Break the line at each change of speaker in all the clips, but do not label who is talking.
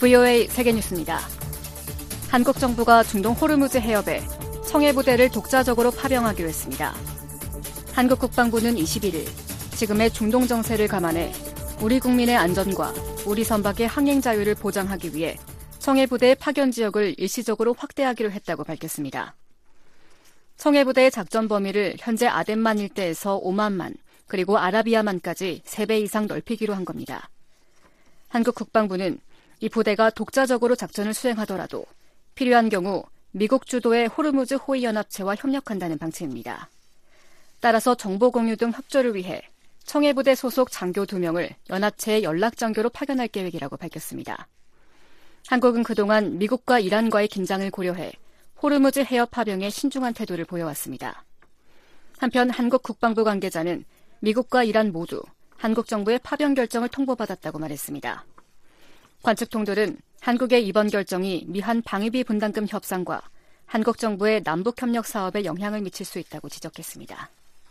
VOA 세계뉴스입니다. 한국 정부가 중동 호르무즈 해협에 청해부대를 독자적으로 파병하기로 했습니다. 한국 국방부는 21일 지금의 중동 정세를 감안해 우리 국민의 안전과 우리 선박의 항행 자유를 보장하기 위해 청해부대의 파견 지역을 일시적으로 확대하기로 했다고 밝혔습니다. 청해부대의 작전 범위를 현재 아덴만 일대에서 오만만 그리고 아라비아만까지 3배 이상 넓히기로 한 겁니다. 한국 국방부는 이 부대가 독자적으로 작전을 수행하더라도 필요한 경우 미국 주도의 호르무즈 호위연합체와 협력한다는 방침입니다. 따라서 정보 공유 등 협조를 위해 청해부대 소속 장교 2명을 연합체의 연락장교로 파견할 계획이라고 밝혔습니다. 한국은 그동안 미국과 이란과의 긴장을 고려해 호르무즈 해협 파병에 신중한 태도를 보여왔습니다. 한편 한국 국방부 관계자는 미국과 이란 모두 한국 정부의 파병 결정을 통보받았다고 말했습니다. 관측통들은 한국의 이번 결정이 미한 방위비 분담금 협상과 한국 정부의 남북협력 사업에 영향을 미칠 수 있다고 지적했습니다.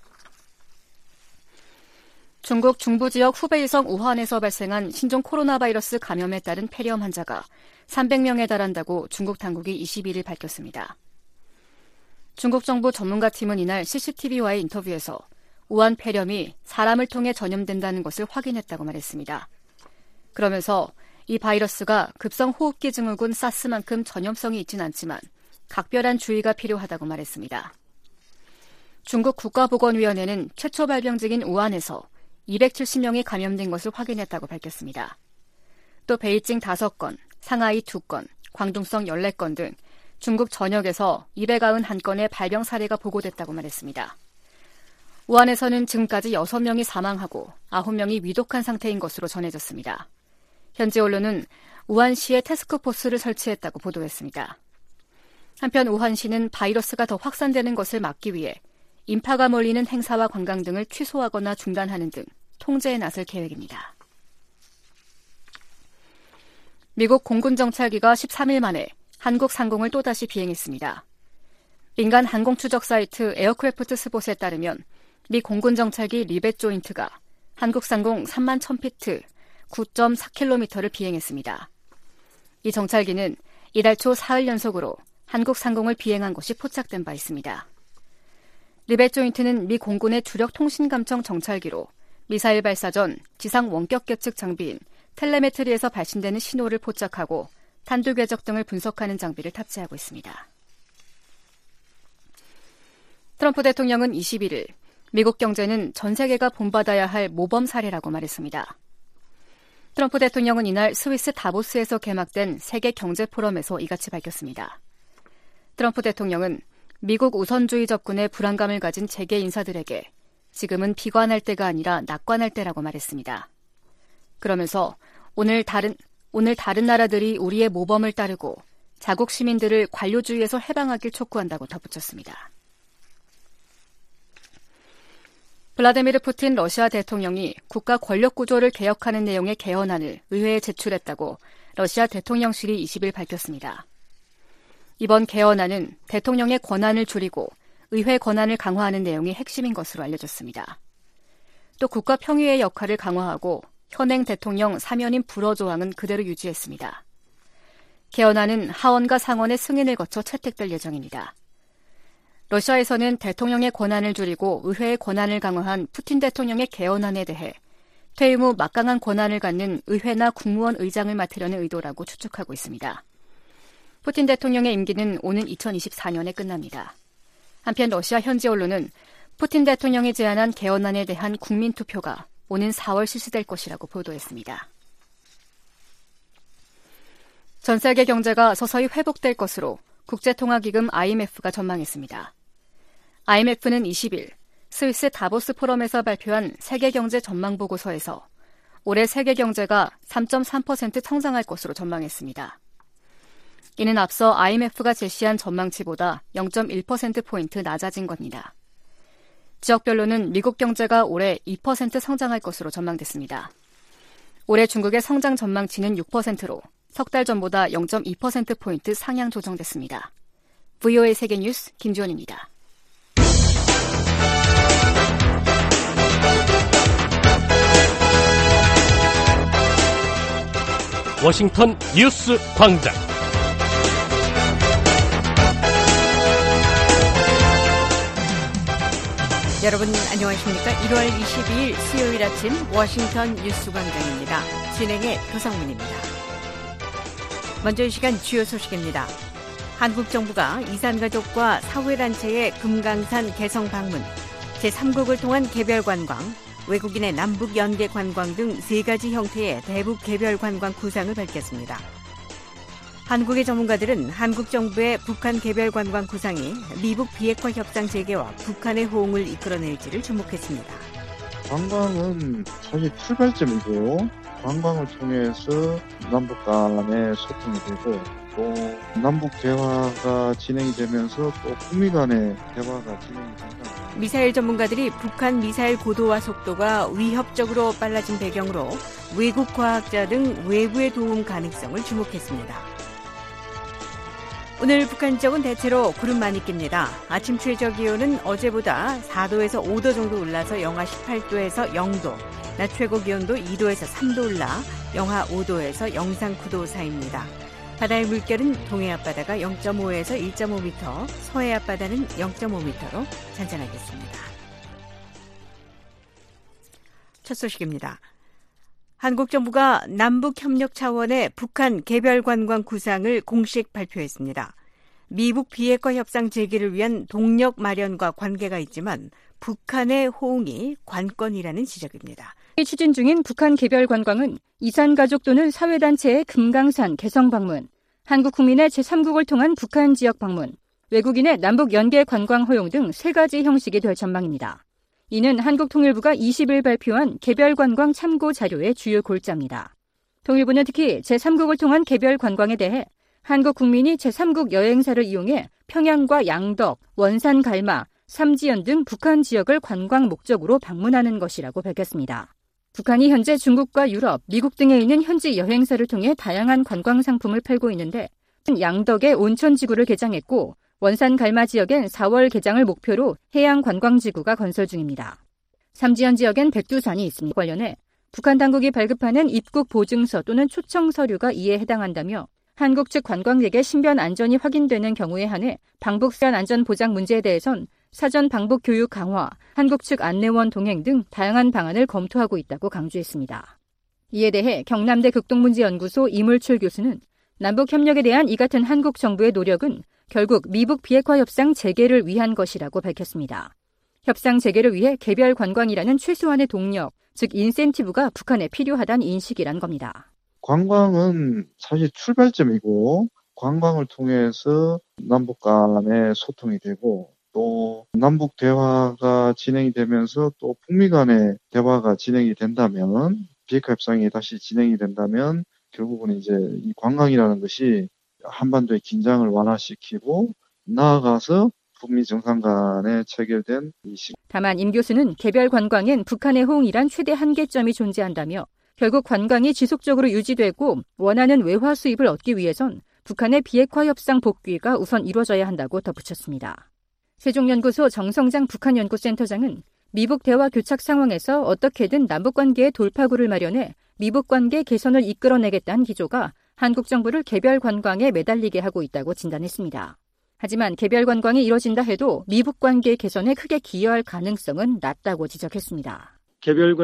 중국 중부 지역 후베이성 우한에서 발생한 신종 코로나 바이러스 감염에 따른 폐렴 환자가 300명에 달한다고 중국 당국이 21일 밝혔습니다. 중국 정부 전문가팀은 이날 CCTV와의 인터뷰에서 우한 폐렴이 사람을 통해 전염된다는 것을 확인했다고 말했습니다. 그러면서 이 바이러스가 급성 호흡기 증후군 사스만큼 전염성이 있진 않지만 각별한 주의가 필요하다고 말했습니다. 중국 국가보건위원회는 최초 발병지인 우한에서 270명이 감염된 것을 확인했다고 밝혔습니다. 또 베이징 5건, 상하이 2건, 광둥성 14건 등 중국 전역에서 291건의 발병 사례가 보고됐다고 말했습니다. 우한에서는 지금까지 6명이 사망하고 9명이 위독한 상태인 것으로 전해졌습니다. 현지 언론은 우한시에 태스크포스를 설치했다고 보도했습니다. 한편 우한시는 바이러스가 더 확산되는 것을 막기 위해 인파가 몰리는 행사와 관광 등을 취소하거나 중단하는 등 통제에 나설 계획입니다. 미국 공군 정찰기가 13일 만에 한국 상공을 또다시 비행했습니다. 민간 항공 추적 사이트 에어크래프트 스폿에 따르면 미 공군 정찰기 리벳 조인트가 한국 상공 3만 1000피트 9.4km를 비행했습니다. 이 정찰기는 이달 초 사흘 연속으로 한국 상공을 비행한 것이 포착된 바 있습니다. 리벳 조인트는 미 공군의 주력 통신 감청 정찰기로 미사일 발사 전 지상 원격 계측 장비인 텔레메트리에서 발신되는 신호를 포착하고 탄두 궤적 등을 분석하는 장비를 탑재하고 있습니다. 트럼프 대통령은 21일 미국 경제는 전 세계가 본받아야 할 모범 사례라고 말했습니다. 트럼프 대통령은 이날 스위스 다보스에서 개막된 세계 경제 포럼에서 이같이 밝혔습니다. 트럼프 대통령은 미국 우선주의 접근에 불안감을 가진 재계 인사들에게 지금은 비관할 때가 아니라 낙관할 때라고 말했습니다. 그러면서 오늘 다른 나라들이 우리의 모범을 따르고 자국 시민들을 관료주의에서 해방하길 촉구한다고 덧붙였습니다. 블라디미르 푸틴 러시아 대통령이 국가 권력 구조를 개혁하는 내용의 개헌안을 의회에 제출했다고 러시아 대통령실이 20일 밝혔습니다. 이번 개헌안은 대통령의 권한을 줄이고 의회 권한을 강화하는 내용이 핵심인 것으로 알려졌습니다. 또 국가 평의의 역할을 강화하고 현행 대통령 사면인 불허 조항은 그대로 유지했습니다. 개헌안은 하원과 상원의 승인을 거쳐 채택될 예정입니다. 러시아에서는 대통령의 권한을 줄이고 의회의 권한을 강화한 푸틴 대통령의 개헌안에 대해 퇴임 후 막강한 권한을 갖는 의회나 국무원 의장을 맡으려는 의도라고 추측하고 있습니다. 푸틴 대통령의 임기는 오는 2024년에 끝납니다. 한편 러시아 현지 언론은 푸틴 대통령이 제안한 개헌안에 대한 국민투표가 오는 4월 실시될 것이라고 보도했습니다. 전 세계 경제가 서서히 회복될 것으로 국제통화기금 IMF가 전망했습니다. IMF는 20일 스위스 다보스 포럼에서 발표한 세계경제 전망보고서에서 올해 세계 경제가 3.3% 성장할 것으로 전망했습니다. 이는 앞서 IMF가 제시한 전망치보다 0.1%포인트 낮아진 겁니다. 지역별로는 미국 경제가 올해 2% 성장할 것으로 전망됐습니다. 올해 중국의 성장 전망치는 6%로 석 달 전보다 0.2%포인트 상향 조정됐습니다. VOA 세계뉴스 김지원입니다.
워싱턴 뉴스 광장.
여러분 안녕하십니까? 1월 22일 수요일 아침 워싱턴 뉴스 광장입니다. 진행의 도성문입니다. 먼저 이 시간 주요 소식입니다. 한국 정부가 이산가족과 사회단체의 금강산 개성 방문, 제3국을 통한 개별 관광, 외국인의 남북 연계 관광 등 3가지 형태의 대북 개별 관광 구상을 밝혔습니다. 한국의 전문가들은 한국 정부의 북한 개별 관광 구상이 미북 비핵화 협상 재개와 북한의 호응을 이끌어낼지를 주목했습니다.
관광은 사실 출발점이고 관광을 통해서 남북 간의 소통이 되고 또 남북 대화가 진행이 되면서 또 북미 간의 대화가 진행이 된다.
미사일 전문가들이 북한 미사일 고도와 속도가 위협적으로 빨라진 배경으로 외국 과학자 등 외부의 도움 가능성을 주목했습니다. 오늘 북한 지역은 대체로 구름만 낍니다. 아침 최저 기온은 어제보다 4도에서 5도 정도 올라서 영하 18도에서 0도, 낮 최고 기온도 2도에서 3도 올라 영하 5도에서 영상 9도 사이입니다. 바다의 물결은 동해 앞바다가 0.5에서 1.5m, 서해 앞바다는 0.5m로 잔잔하겠습니다. 첫 소식입니다. 한국 정부가 남북 협력 차원의 북한 개별 관광 구상을 공식 발표했습니다. 미북 비핵화 협상 재개를 위한 동력 마련과 관계가 있지만 북한의 호응이 관건이라는 지적입니다.
추진 중인 북한 개별 관광은 이산가족 또는 사회단체의 금강산 개성 방문, 한국 국민의 제3국을 통한 북한 지역 방문, 외국인의 남북 연계 관광 허용 등 3가지 형식이 될 전망입니다. 이는 한국통일부가 20일 발표한 개별 관광 참고 자료의 주요 골자입니다. 통일부는 특히 제3국을 통한 개별 관광에 대해 한국 국민이 제3국 여행사를 이용해 평양과 양덕, 원산 갈마, 삼지연 등 북한 지역을 관광 목적으로 방문하는 것이라고 밝혔습니다. 북한이 현재 중국과 유럽, 미국 등에 있는 현지 여행사를 통해 다양한 관광 상품을 팔고 있는데 양덕에 온천지구를 개장했고 원산 갈마 지역엔 4월 개장을 목표로 해양관광지구가 건설 중입니다. 삼지연 지역엔 백두산이 있습니다. 관련해 북한 당국이 발급하는 입국 보증서 또는 초청 서류가 이에 해당한다며 한국 측 관광객의 신변 안전이 확인되는 경우에 한해 방북산 안전 보장 문제에 대해선 사전 방북 교육 강화, 한국 측 안내원 동행 등 다양한 방안을 검토하고 있다고 강조했습니다. 이에 대해 경남대 극동문제연구소 이물출 교수는 남북 협력에 대한 이 같은 한국 정부의 노력은 결국 미북 비핵화 협상 재개를 위한 것이라고 밝혔습니다. 협상 재개를 위해 개별 관광이라는 최소한의 동력, 즉 인센티브가 북한에 필요하다는 인식이란 겁니다.
관광은 사실 출발점이고 관광을 통해서 남북 간의 소통이 되고 또 남북 대화가 진행이 되면서 또 북미 간의 대화가 진행이 된다면 비핵화 협상이 다시 진행이 된다면 결국은 이제 이 관광이라는 것이 한반도의 긴장을 완화시키고 나아가서 북미 정상 간에 체결된 이 시.
다만 임 교수는 개별 관광엔 북한의 호응이란 최대 한계점이 존재한다며 결국 관광이 지속적으로 유지되고 원하는 외화 수입을 얻기 위해선 북한의 비핵화 협상 복귀가 우선 이루어져야 한다고 덧붙였습니다. 세종연구소 정성장 북한연구센터장은 미북 대화 교착 상황에서 어떻게든 남북관계의 돌파구를 마련해 미북관계 개선을 이끌어내겠다는 기조가 한국 정부를 개별 관광에 매달리게 하고 있다고 진단했습니다. 하지만 개별 관광이 이뤄진다 해도 미북 관계 개선에 크게 기여할 가능성은 낮다고 지적했습니다.
개별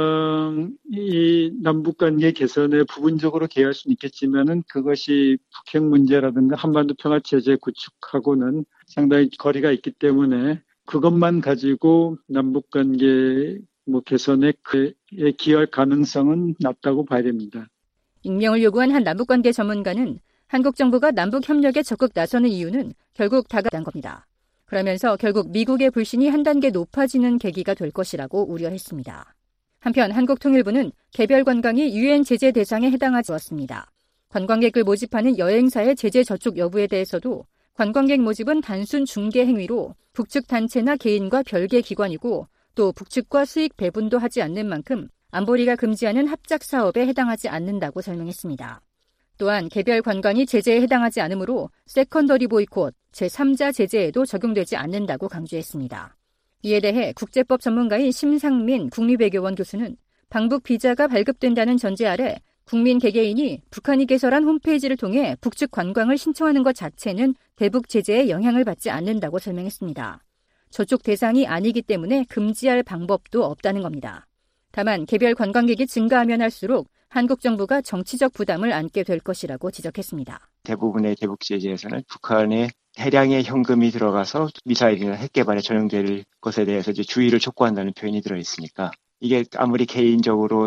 관광이 남북 관계 개선에 부분적으로 기여할 수는 있겠지만은 그것이 북핵 문제라든가 한반도 평화 체제 구축하고는 상당히 거리가 있기 때문에 그것만 가지고 남북 관계 개선에 기여할 가능성은 낮다고 봐야 됩니다.
익명을 요구한 한 남북관계 전문가는 한국 정부가 남북 협력에 적극 나서는 이유는 결국 다가간 겁니다. 그러면서 결국 미국의 불신이 한 단계 높아지는 계기가 될 것이라고 우려했습니다. 한편 한국통일부는 개별 관광이 유엔 제재 대상에 해당하지 않았습니다. 관광객을 모집하는 여행사의 제재 저촉 여부에 대해서도 관광객 모집은 단순 중개 행위로 북측 단체나 개인과 별개 기관이고 또 북측과 수익 배분도 하지 않는 만큼 안보리가 금지하는 합작 사업에 해당하지 않는다고 설명했습니다. 또한 개별 관광이 제재에 해당하지 않으므로 세컨더리 보이콧, 제3자 제재에도 적용되지 않는다고 강조했습니다. 이에 대해 국제법 전문가인 심상민 국립외교원 교수는 방북 비자가 발급된다는 전제 아래 국민 개개인이 북한이 개설한 홈페이지를 통해 북측 관광을 신청하는 것 자체는 대북 제재에 영향을 받지 않는다고 설명했습니다. 저쪽 대상이 아니기 때문에 금지할 방법도 없다는 겁니다. 다만 개별 관광객이 증가하면 할수록 한국 정부가 정치적 부담을 안게 될 것이라고 지적했습니다.
대부분의 대북 제재에서는 북한에 대량의 현금이 들어가서 미사일이나 핵 개발에 전용될 것에 대해서 이제 주의를 촉구한다는 표현이 들어있으니까 이게 아무리 개인적으로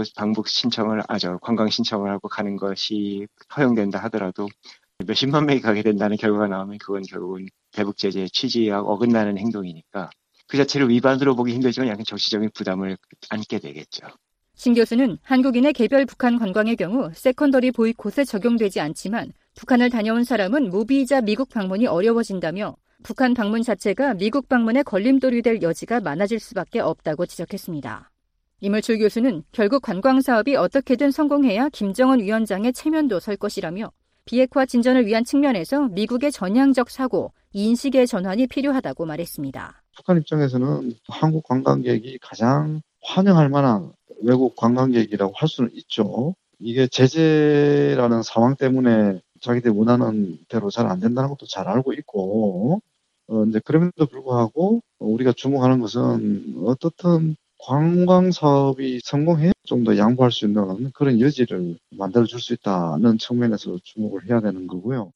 관광 신청을 하고 가는 것이 허용된다 하더라도 몇십만 명이 가게 된다는 결과가 나오면 그건 결국은 대북 제재의 취지에 어긋나는 행동이니까 그 자체를 위반으로 보기 힘들지만 약간 정치적인 부담을 안게 되겠죠.
신 교수는 한국인의 개별 북한 관광의 경우 세컨더리 보이콧에 적용되지 않지만 북한을 다녀온 사람은 무비자 미국 방문이 어려워진다며 북한 방문 자체가 미국 방문에 걸림돌이 될 여지가 많아질 수밖에 없다고 지적했습니다. 이물출 교수는 결국 관광 사업이 어떻게든 성공해야 김정은 위원장의 체면도 설 것이라며 비핵화 진전을 위한 측면에서 미국의 전향적 사고, 인식의 전환이 필요하다고 말했습니다.
북한 입장에서는 한국 관광객이 가장 환영할 만한 외국 관광객이라고 할 수는 있죠. 이게 제재라는 상황 때문에 자기들 원하는 대로 잘 안 된다는 것도 잘 알고 있고, 이제 그럼에도 불구하고 우리가 주목하는 것은 어떻든 관광 사업이 성공해 좀 더 양보할 수 있는 그런 여지를 만들어줄 수 있다는 측면에서 주목을 해야 되는 거고요.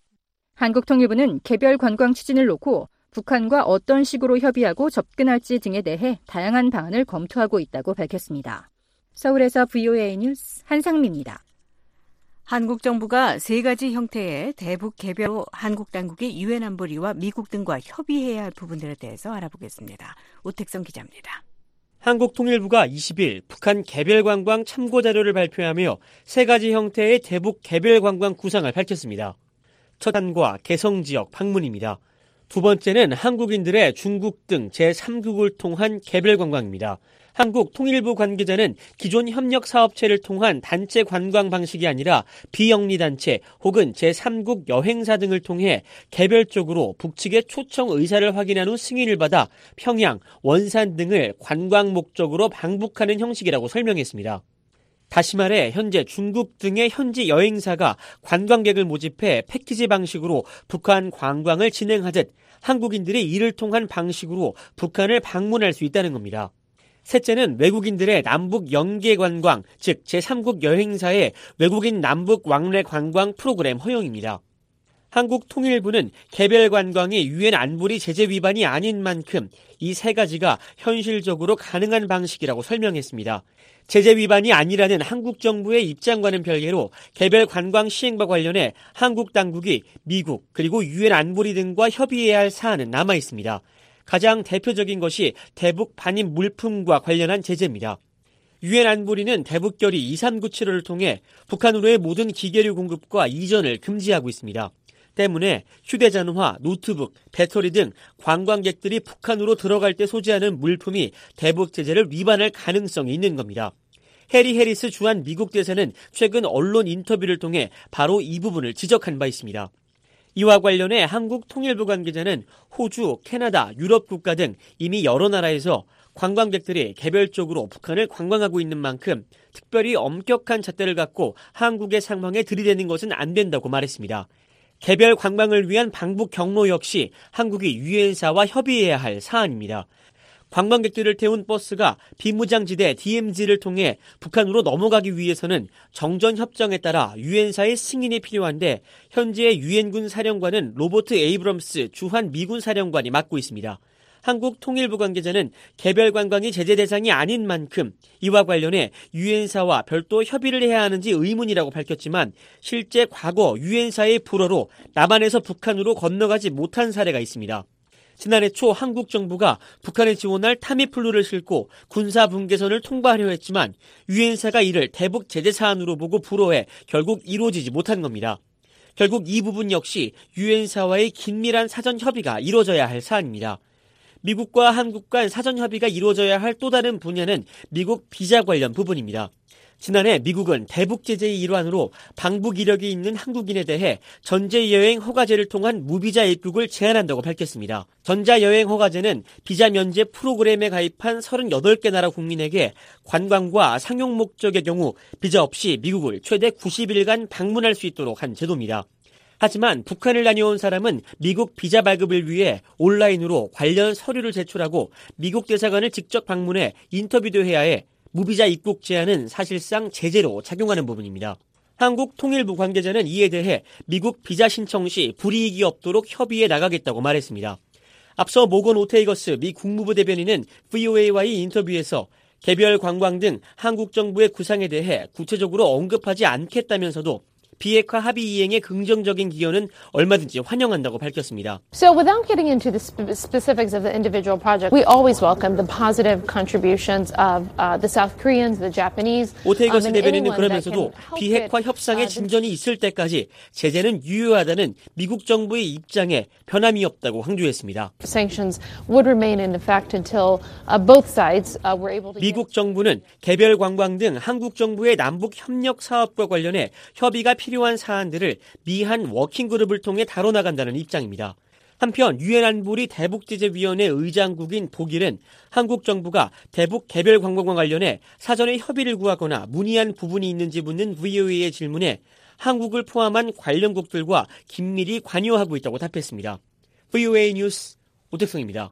한국통일부는 개별 관광 추진을 놓고 북한과 어떤 식으로 협의하고 접근할지 등에 대해 다양한 방안을 검토하고 있다고 밝혔습니다. 서울에서 VOA 뉴스 한상미입니다.
한국 정부가 3가지 형태의 대북 개별 한국 당국이 유엔 안보리와 미국 등과 협의해야 할 부분들에 대해서 알아보겠습니다. 오택성 기자입니다.
한국통일부가 20일 북한 개별관광 참고자료를 발표하며 3가지 형태의 대북 개별관광 구상을 밝혔습니다. 첫 단과 개성지역 방문입니다. 두 번째는 한국인들의 중국 등 제3국을 통한 개별관광입니다. 한국통일부 관계자는 기존 협력사업체를 통한 단체 관광 방식이 아니라 비영리단체 혹은 제3국 여행사 등을 통해 개별적으로 북측의 초청 의사를 확인한 후 승인을 받아 평양, 원산 등을 관광 목적으로 방북하는 형식이라고 설명했습니다. 다시 말해 현재 중국 등의 현지 여행사가 관광객을 모집해 패키지 방식으로 북한 관광을 진행하듯 한국인들이 이를 통한 방식으로 북한을 방문할 수 있다는 겁니다. 셋째는 외국인들의 남북 연계 관광, 즉 제3국 여행사의 외국인 남북 왕래 관광 프로그램 허용입니다. 한국통일부는 개별 관광이 유엔 안보리 제재 위반이 아닌 만큼 이 3가지가 현실적으로 가능한 방식이라고 설명했습니다. 제재 위반이 아니라는 한국 정부의 입장과는 별개로 개별 관광 시행과 관련해 한국 당국이 미국 그리고 유엔 안보리 등과 협의해야 할 사안은 남아 있습니다. 가장 대표적인 것이 대북 반입 물품과 관련한 제재입니다. 유엔 안보리는 대북결의 2397호를 통해 북한으로의 모든 기계류 공급과 이전을 금지하고 있습니다. 때문에 휴대전화, 노트북, 배터리 등 관광객들이 북한으로 들어갈 때 소지하는 물품이 대북 제재를 위반할 가능성이 있는 겁니다. 해리 해리스 주한 미국 대사는 최근 언론 인터뷰를 통해 바로 이 부분을 지적한 바 있습니다. 이와 관련해 한국통일부 관계자는 호주, 캐나다, 유럽 국가 등 이미 여러 나라에서 관광객들이 개별적으로 북한을 관광하고 있는 만큼 특별히 엄격한 잣대를 갖고 한국의 상황에 들이대는 것은 안 된다고 말했습니다. 개별 관광을 위한 방북 경로 역시 한국이 유엔사와 협의해야 할 사안입니다. 관광객들을 태운 버스가 비무장지대 DMZ를 통해 북한으로 넘어가기 위해서는 정전협정에 따라 유엔사의 승인이 필요한데 현재의 유엔군 사령관은 로버트 에이브럼스 주한 미군 사령관이 맡고 있습니다. 한국통일부 관계자는 개별 관광이 제재 대상이 아닌 만큼 이와 관련해 유엔사와 별도 협의를 해야 하는지 의문이라고 밝혔지만 실제 과거 유엔사의 불허로 남한에서 북한으로 건너가지 못한 사례가 있습니다. 지난해 초 한국 정부가 북한에 지원할 타미플루를 싣고 군사분계선을 통과하려 했지만 유엔사가 이를 대북 제재 사안으로 보고 불허해 결국 이루어지지 못한 겁니다. 결국 이 부분 역시 유엔사와의 긴밀한 사전 협의가 이루어져야 할 사안입니다. 미국과 한국 간 사전 협의가 이루어져야 할 또 다른 분야는 미국 비자 관련 부분입니다. 지난해 미국은 대북 제재의 일환으로 방북 이력이 있는 한국인에 대해 전자여행 허가제를 통한 무비자 입국을 제한한다고 밝혔습니다. 전자여행 허가제는 비자 면제 프로그램에 가입한 38개 나라 국민에게 관광과 상용 목적의 경우 비자 없이 미국을 최대 90일간 방문할 수 있도록 한 제도입니다. 하지만 북한을 다녀온 사람은 미국 비자 발급을 위해 온라인으로 관련 서류를 제출하고 미국 대사관을 직접 방문해 인터뷰도 해야 해 무비자 입국 제한은 사실상 제재로 작용하는 부분입니다. 한국통일부 관계자는 이에 대해 미국 비자 신청 시 불이익이 없도록 협의해 나가겠다고 말했습니다. 앞서 모건 오테이거스 미 국무부 대변인은 VOA와의 인터뷰에서 개별 관광 등 한국 정부의 구상에 대해 구체적으로 언급하지 않겠다면서도 비핵화 합의 이행의 긍정적인 기여는 얼마든지 환영한다고 밝혔습니다.
So without getting into the specifics of the individual project, we always welcome the positive contributions of the South Koreans, the Japanese.
오테이거스 대변인은 그러면서도 비핵화 협상에 진전이 있을 때까지 제재는 유효하다는 미국 정부의 입장에 변함이 없다고 강조했습니다.
Sanctions would remain in effect until both sides were able to.
미국 정부는 개별 관광 등 한국 정부의 남북 협력 사업과 관련해 협의가 필요한 사안들을 미한 워킹그룹을 통해 다뤄나간다는 입장입니다. 한편 유엔 안보리 대북제재위원회 의장국인 독일은 한국 정부가 대북 개별 관광과 관련해 사전에 협의를 구하거나 문의한 부분이 있는지 묻는 VOA의 질문에 한국을 포함한 관련국들과 긴밀히 관여하고 있다고 답했습니다. VOA 뉴스 오택성입니다.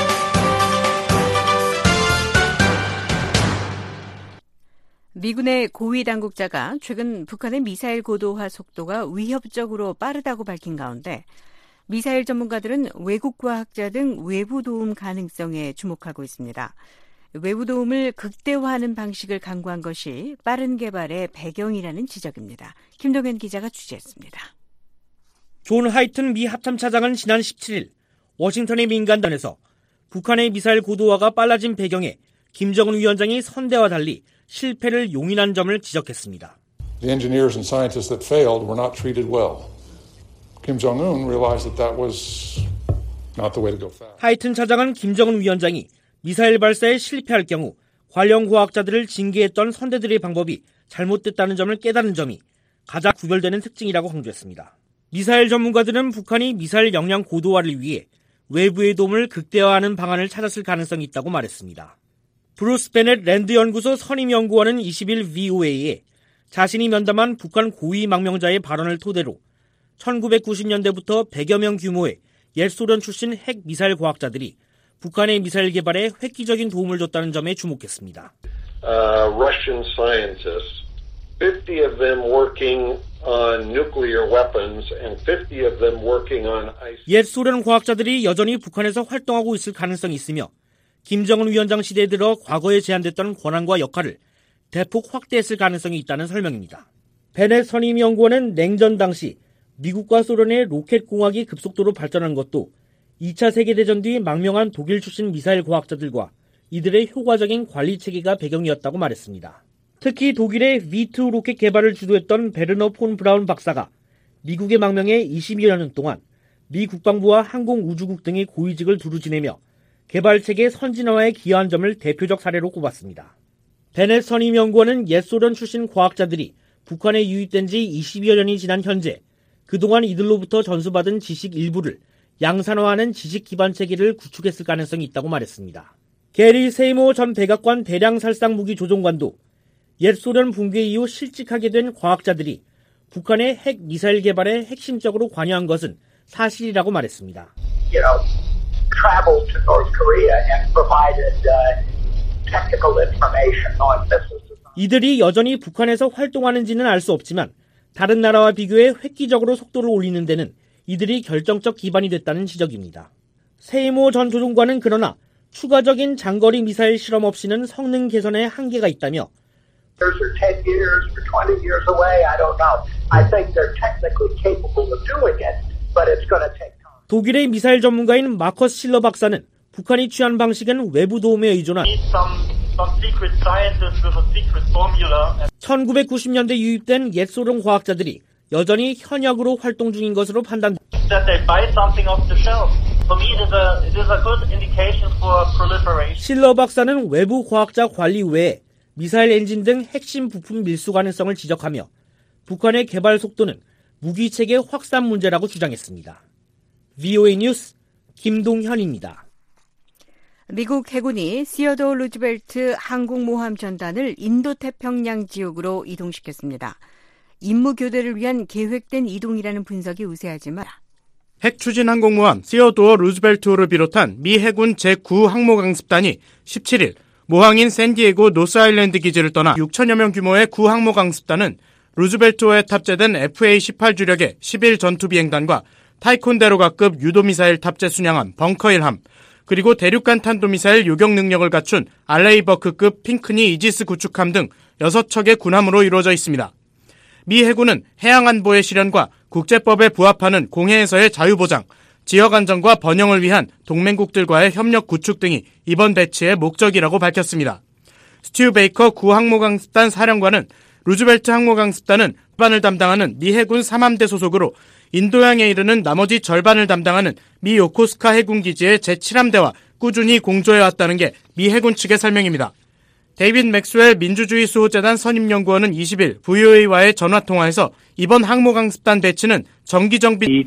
미군의 고위 당국자가 최근 북한의 미사일 고도화 속도가 위협적으로 빠르다고 밝힌 가운데 미사일 전문가들은 외국 과학자 등 외부 도움 가능성에 주목하고 있습니다. 외부 도움을 극대화하는 방식을 강구한 것이 빠른 개발의 배경이라는 지적입니다. 김동현 기자가 취재했습니다.
존 하이튼 미 합참차장은 지난 17일 워싱턴의 민간단에서 북한의 미사일 고도화가 빨라진 배경에 김정은 위원장이 선대와 달리 실패를 용인한 점을 지적했습니다.
The engineers and scientists that failed were not treated well. Kim Jong-un realized that was not the way to go fast.
하이튼 차장은 김정은 위원장이 미사일 발사에 실패할 경우 관련 과학자들을 징계했던 선대들의 방법이 잘못됐다는 점을 깨달은 점이 가장 구별되는 특징이라고 강조했습니다. 미사일 전문가들은 북한이 미사일 역량 고도화를 위해 외부의 도움을 극대화하는 방안을 찾았을 가능성이 있다고 말했습니다. 브루스 베넷 랜드 연구소 선임 연구원은 20일 VOA에 자신이 면담한 북한 고위 망명자의 발언을 토대로 1990년대부터 100여 명 규모의 옛 소련 출신 핵 미사일 과학자들이 북한의 미사일 개발에 획기적인 도움을 줬다는 점에 주목했습니다.
Russian scientists, 50 of them working on nuclear weapons and 50 of them working on ice.
옛 소련 과학자들이 여전히 북한에서 활동하고 있을 가능성이 있으며 김정은 위원장 시대에 들어 과거에 제한됐던 권한과 역할을 대폭 확대했을 가능성이 있다는 설명입니다. 베넷 선임 연구원은 냉전 당시 미국과 소련의 로켓 공학이 급속도로 발전한 것도 2차 세계대전 뒤 망명한 독일 출신 미사일 과학자들과 이들의 효과적인 관리 체계가 배경이었다고 말했습니다. 특히 독일의 V2 로켓 개발을 주도했던 베르너 폰 브라운 박사가 미국의 망명에 20여 년 동안 미 국방부와 항공우주국 등의 고위직을 두루 지내며 개발체계 선진화에 기여한 점을 대표적 사례로 꼽았습니다. 베넷 선임 연구원은 옛 소련 출신 과학자들이 북한에 유입된 지 20여 년이 지난 현재 그동안 이들로부터 전수받은 지식 일부를 양산화하는 지식 기반 체계를 구축했을 가능성이 있다고 말했습니다. 게리 세이모 전 백악관 대량 살상 무기 조종관도 옛 소련 붕괴 이후 실직하게 된 과학자들이 북한의 핵 미사일 개발에 핵심적으로 관여한 것은 사실이라고 말했습니다.
Traveled to North Korea and provided technical information on missiles.
이들이 여전히 북한에서 활동하는지는 알 수 없지만 다른 나라와 비교해 획기적으로 속도를 올리는 데는 이들이 결정적 기반이 됐다는 지적입니다. 세이모 전 조종관은 그러나 추가적인 장거리 미사일 실험 없이는 성능 개선에 한계가 있다며
Years or 10 years or 20 years away, I don't know. I think they're technically capable of doing it, but it's going to take time.
독일의 미사일 전문가인 마커스 실러 박사는 북한이 취한 방식은 외부 도움에 의존한 1990년대 유입된 옛 소련 과학자들이 여전히 현역으로 활동 중인 것으로 판단됩니다. 실러 박사는 외부 과학자 관리 외에 미사일 엔진 등 핵심 부품 밀수 가능성을 지적하며 북한의 개발 속도는 무기체계 확산 문제라고 주장했습니다. VOA 뉴스 김동현입니다.
미국 해군이 시어도어 루즈벨트 항공모함 전단을 인도태평양 지역으로 이동시켰습니다. 임무 교대를 위한 계획된 이동이라는 분석이 우세하지만
핵추진 항공모함 시어도어 루즈벨트호를 비롯한 미 해군 제9항모강습단이 17일 모항인 샌디에고 노스아일랜드 기지를 떠나 6천여 명 규모의 구항모강습단은 루즈벨트호에 탑재된 FA-18 주력의 11 전투비행단과 타이콘데로가급 유도미사일 탑재 순양함 벙커1함, 그리고 대륙간 탄도미사일 요격 능력을 갖춘 알레이버크급 핑크니 이지스 구축함 등 6척의 군함으로 이루어져 있습니다. 미 해군은 해양안보의 실현과 국제법에 부합하는 공해에서의 자유보장, 지역 안정과 번영을 위한 동맹국들과의 협력 구축 등이 이번 배치의 목적이라고 밝혔습니다. 스튜 베이커 구항모강습단 사령관은 루즈벨트 항모강습단은 절반을 담당하는 미 해군 3함대 소속으로 인도양에 이르는 나머지 절반을 담당하는 미 요코스카 해군기지의 제7함대와 꾸준히 공조해왔다는 게 미 해군 측의 설명입니다. 데이빗 맥스웰 민주주의 수호재단 선임연구원은 20일 VOA와의 전화통화에서 이번 항모강습단 배치는 정기정비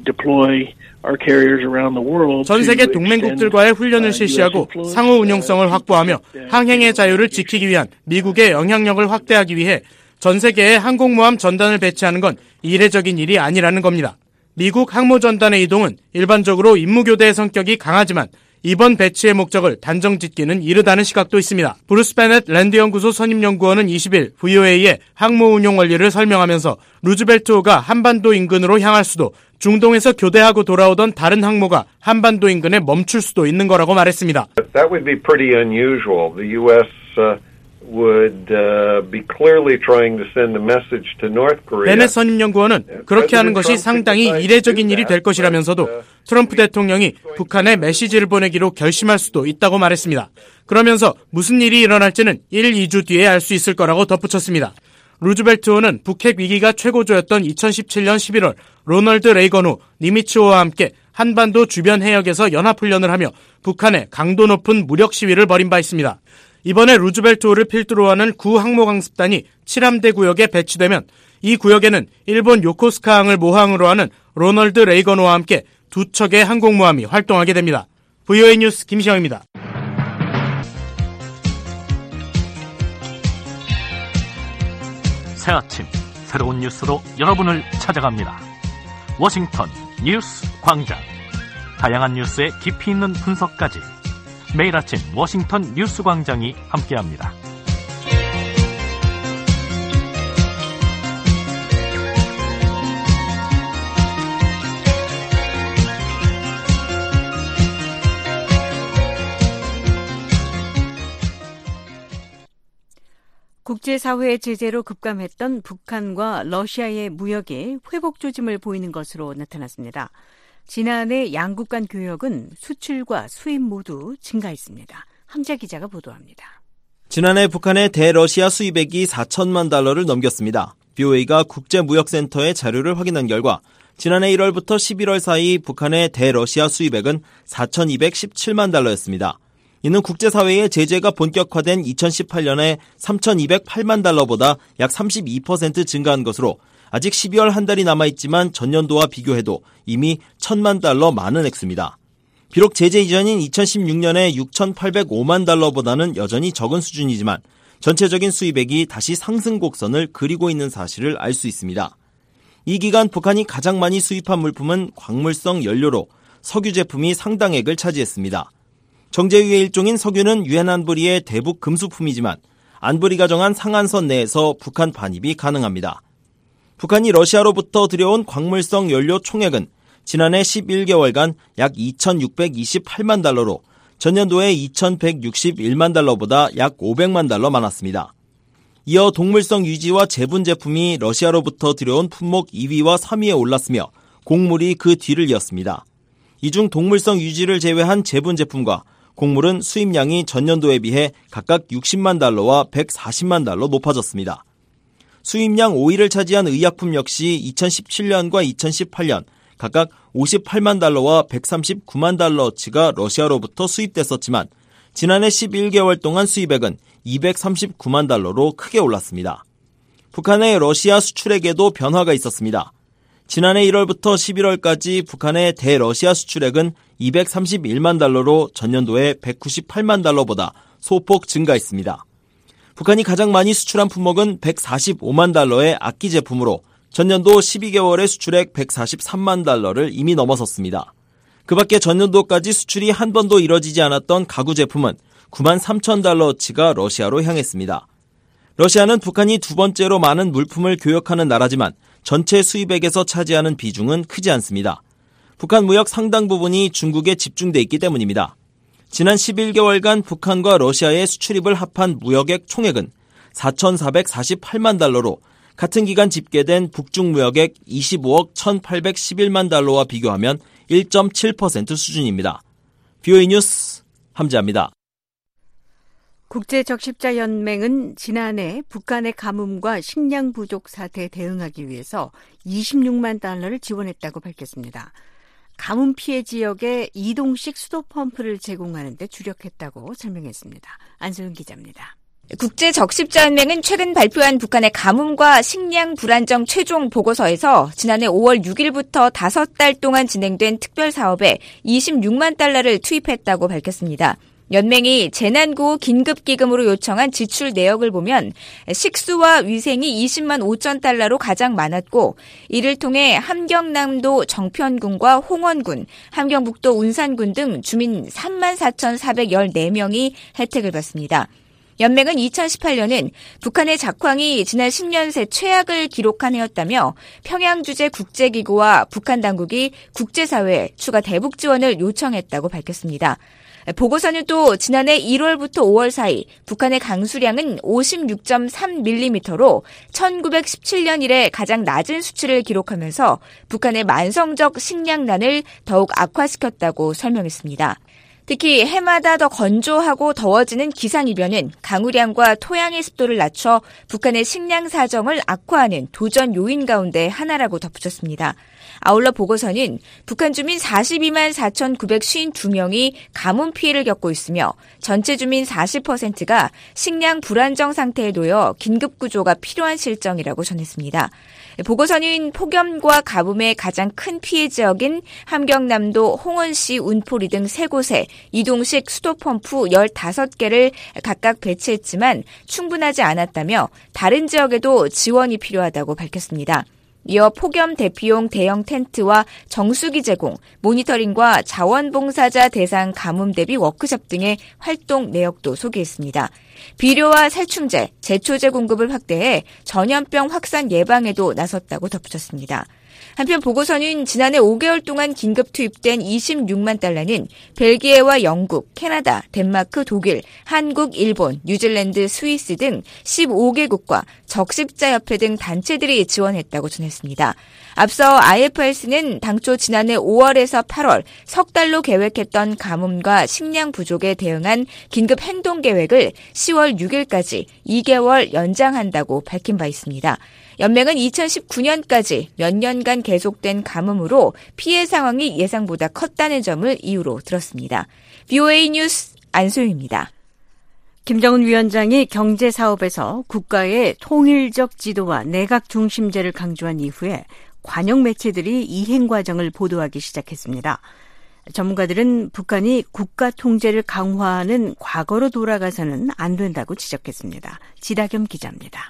전 세계 동맹국들과의 훈련을 실시하고 상호 운용성을 확보하며 항행의 자유를 지키기 위한 미국의 영향력을 확대하기 위해 전 세계에 항공모함 전단을 배치하는 건 이례적인 일이 아니라는 겁니다. 미국 항모전단의 이동은 일반적으로 임무교대의 성격이 강하지만 이번 배치의 목적을 단정짓기는 이르다는 시각도 있습니다. 브루스 베넷 랜드연구소 선임연구원은 20일 VOA에 항모 운용 원리를 설명하면서 루즈벨트호가 한반도 인근으로 향할 수도, 중동에서 교대하고 돌아오던 다른 항모가 한반도 인근에 멈출 수도 있는 거라고 말했습니다.
That would be pretty unusual. The U.S. would be clearly trying to send a message to North Korea.
베넷 선임연구원은 그렇게 하는 것이 상당히 이례적인 일이 될 것이라면서도 트럼프 대통령이 북한에 메시지를 보내기로 결심할 수도 있다고 말했습니다. 그러면서 무슨 일이 일어날지는 1, 2주 뒤에 알 수 있을 거라고 덧붙였습니다. 루즈벨트호는 북핵 위기가 최고조였던 2017년 11월 로널드 레이건 후 니미츠호와 함께 한반도 주변 해역에서 연합훈련을 하며 북한의 강도 높은 무력 시위를 벌인 바 있습니다. 이번에 루즈벨트호를 필두로 하는 구항모강습단이 7함대 구역에 배치되면 이 구역에는 일본 요코스카항을 모항으로 하는 로널드 레이건호와 함께 2척의 항공모함이 활동하게 됩니다. VOA 뉴스 김시영입니다.
새 아침 새로운 뉴스로 여러분을 찾아갑니다. 워싱턴 뉴스 광장. 다양한 뉴스의 깊이 있는 분석까지 매일 아침 워싱턴 뉴스 광장이 함께합니다.
국제사회의 제재로 급감했던 북한과 러시아의 무역이 회복 조짐을 보이는 것으로 나타났습니다. 지난해 양국 간 교역은 수출과 수입 모두 증가했습니다. 함재 기자가 보도합니다.
지난해 북한의 대러시아 수입액이 4천만 달러를 넘겼습니다. BOA가 국제무역센터의 자료를 확인한 결과 지난해 1월부터 11월 사이 북한의 대러시아 수입액은 4,217만 달러였습니다. 이는 국제사회의 제재가 본격화된 2018년에 3,208만 달러보다 약 32% 증가한 것으로 아직 12월 한 달이 남아있지만 전년도와 비교해도 이미 1,000만 달러 많은 액수입니다. 비록 제재 이전인 2016년에 6,805만 달러보다는 여전히 적은 수준이지만 전체적인 수입액이 다시 상승 곡선을 그리고 있는 사실을 알 수 있습니다. 이 기간 북한이 가장 많이 수입한 물품은 광물성 연료로 석유 제품이 상당액을 차지했습니다. 정제유의 일종인 석유는 유엔 안보리의 대북 금수품이지만 안보리가 정한 상한선 내에서 북한 반입이 가능합니다. 북한이 러시아로부터 들여온 광물성 연료 총액은 지난해 11개월간 약 2,628만 달러로 전년도에 2,161만 달러보다 약 500만 달러 많았습니다. 이어 동물성 유지와 제분 제품이 러시아로부터 들여온 품목 2위와 3위에 올랐으며 곡물이 그 뒤를 이었습니다. 이 중 동물성 유지를 제외한 제분 제품과 곡물은 수입량이 전년도에 비해 각각 60만 달러와 140만 달러 높아졌습니다. 수입량 5위를 차지한 의약품 역시 2017년과 2018년 각각 58만 달러와 139만 달러어치가 러시아로부터 수입됐었지만 지난해 11개월 동안 수입액은 239만 달러로 크게 올랐습니다. 북한의 러시아 수출액에도 변화가 있었습니다. 지난해 1월부터 11월까지 북한의 대러시아 수출액은 231만 달러로 전년도에 198만 달러보다 소폭 증가했습니다. 북한이 가장 많이 수출한 품목은 145만 달러의 악기 제품으로 전년도 12개월의 수출액 143만 달러를 이미 넘어섰습니다. 그 밖에 전년도까지 수출이 한 번도 이뤄지지 않았던 가구 제품은 9만 3천 달러어치가 러시아로 향했습니다. 러시아는 북한이 두 번째로 많은 물품을 교역하는 나라지만 전체 수입액에서 차지하는 비중은 크지 않습니다. 북한 무역 상당 부분이 중국에 집중돼 있기 때문입니다. 지난 11개월간 북한과 러시아의 수출입을 합한 무역액 총액은 4,448만 달러로 같은 기간 집계된 북중 무역액 25억 1,811만 달러와 비교하면 1.7% 수준입니다. BOA 뉴스 함재합니다.
국제적십자연맹은 지난해 북한의 가뭄과 식량 부족 사태에 대응하기 위해서 26만 달러를 지원했다고 밝혔습니다. 가뭄 피해 지역에 이동식 수도 펌프를 제공하는 데 주력했다고 설명했습니다. 안소영 기자입니다.
국제적십자연맹은 최근 발표한 북한의 가뭄과 식량 불안정 최종 보고서에서 지난해 5월 6일부터 5달 동안 진행된 특별 사업에 26만 달러를 투입했다고 밝혔습니다. 연맹이 재난구호 긴급기금으로 요청한 지출 내역을 보면 식수와 위생이 20만 5천 달러로 가장 많았고 이를 통해 함경남도 정편군과 홍원군, 함경북도 운산군 등 주민 3만 4,414명이 혜택을 받습니다. 연맹은 2018년은 북한의 작황이 지난 10년 새 최악을 기록한 해였다며 평양주재국제기구와 북한 당국이 국제사회에 추가 대북 지원을 요청했다고 밝혔습니다. 보고서는 또 지난해 1월부터 5월 사이 북한의 강수량은 56.3mm로 1917년 이래 가장 낮은 수치를 기록하면서 북한의 만성적 식량난을 더욱 악화시켰다고 설명했습니다. 특히 해마다 더 건조하고 더워지는 기상이변은 강우량과 토양의 습도를 낮춰 북한의 식량 사정을 악화하는 도전 요인 가운데 하나라고 덧붙였습니다. 아울러 보고서는 북한 주민 42만 4,952명이 가뭄 피해를 겪고 있으며 전체 주민 40%가 식량 불안정 상태에 놓여 긴급구조가 필요한 실정이라고 전했습니다. 보고서는 폭염과 가뭄의 가장 큰 피해 지역인 함경남도 홍원시 운포리 등 3곳에 이동식 수도펌프 15개를 각각 배치했지만 충분하지 않았다며 다른 지역에도 지원이 필요하다고 밝혔습니다. 이어 폭염 대피용 대형 텐트와 정수기 제공, 모니터링과 자원봉사자 대상 가뭄 대비 워크숍 등의 활동 내역도 소개했습니다. 비료와 살충제, 제초제 공급을 확대해 전염병 확산 예방에도 나섰다고 덧붙였습니다. 한편 보고서는 지난해 5개월 동안 긴급 투입된 26만 달러는 벨기에와 영국, 캐나다, 덴마크, 독일, 한국, 일본, 뉴질랜드, 스위스 등 15개국과 적십자협회 등 단체들이 지원했다고 전했습니다. 앞서 IFRC는 당초 지난해 5월에서 8월 석 달로 계획했던 가뭄과 식량 부족에 대응한 긴급 행동 계획을 10월 6일까지 2개월 연장한다고 밝힌 바 있습니다. 연맹은 2019년까지 몇 년간 계속된 가뭄으로 피해 상황이 예상보다 컸다는 점을 이유로 들었습니다. BOA 뉴스 안소영입니다.
김정은 위원장이 경제사업에서 국가의 통일적 지도와 내각 중심제를 강조한 이후에 관영 매체들이 이행 과정을 보도하기 시작했습니다. 전문가들은 북한이 국가 통제를 강화하는 과거로 돌아가서는 안 된다고 지적했습니다. 지다겸 기자입니다.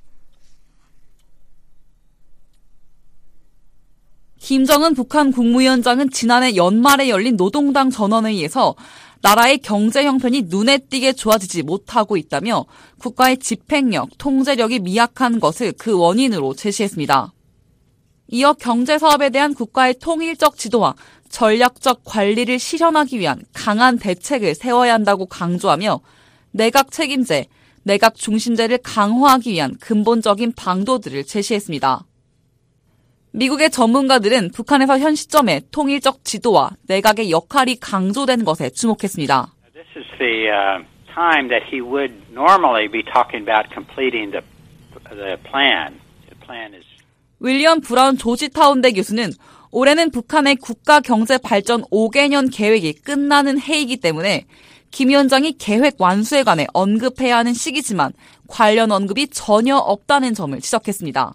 김정은 북한 국무위원장은 지난해 연말에 열린 노동당 전원회의에서 나라의 경제 형편이 눈에 띄게 좋아지지 못하고 있다며 국가의 집행력, 통제력이 미약한 것을 그 원인으로 제시했습니다. 이어 경제사업에 대한 국가의 통일적 지도와 전략적 관리를 실현하기 위한 강한 대책을 세워야 한다고 강조하며 내각 책임제, 내각 중심제를 강화하기 위한 근본적인 방도들을 제시했습니다. 미국의 전문가들은 북한에서 현 시점에 통일적 지도와 내각의 역할이 강조된 것에 주목했습니다.
This is the time that he would normally be talking about completing the plan. The plan is
윌리엄 브라운 조지타운대 교수는 올해는 북한의 국가 경제 발전 5개년 계획이 끝나는 해이기 때문에 김 위원장이 계획 완수에 관해 언급해야 하는 시기지만 관련 언급이 전혀 없다는 점을 지적했습니다.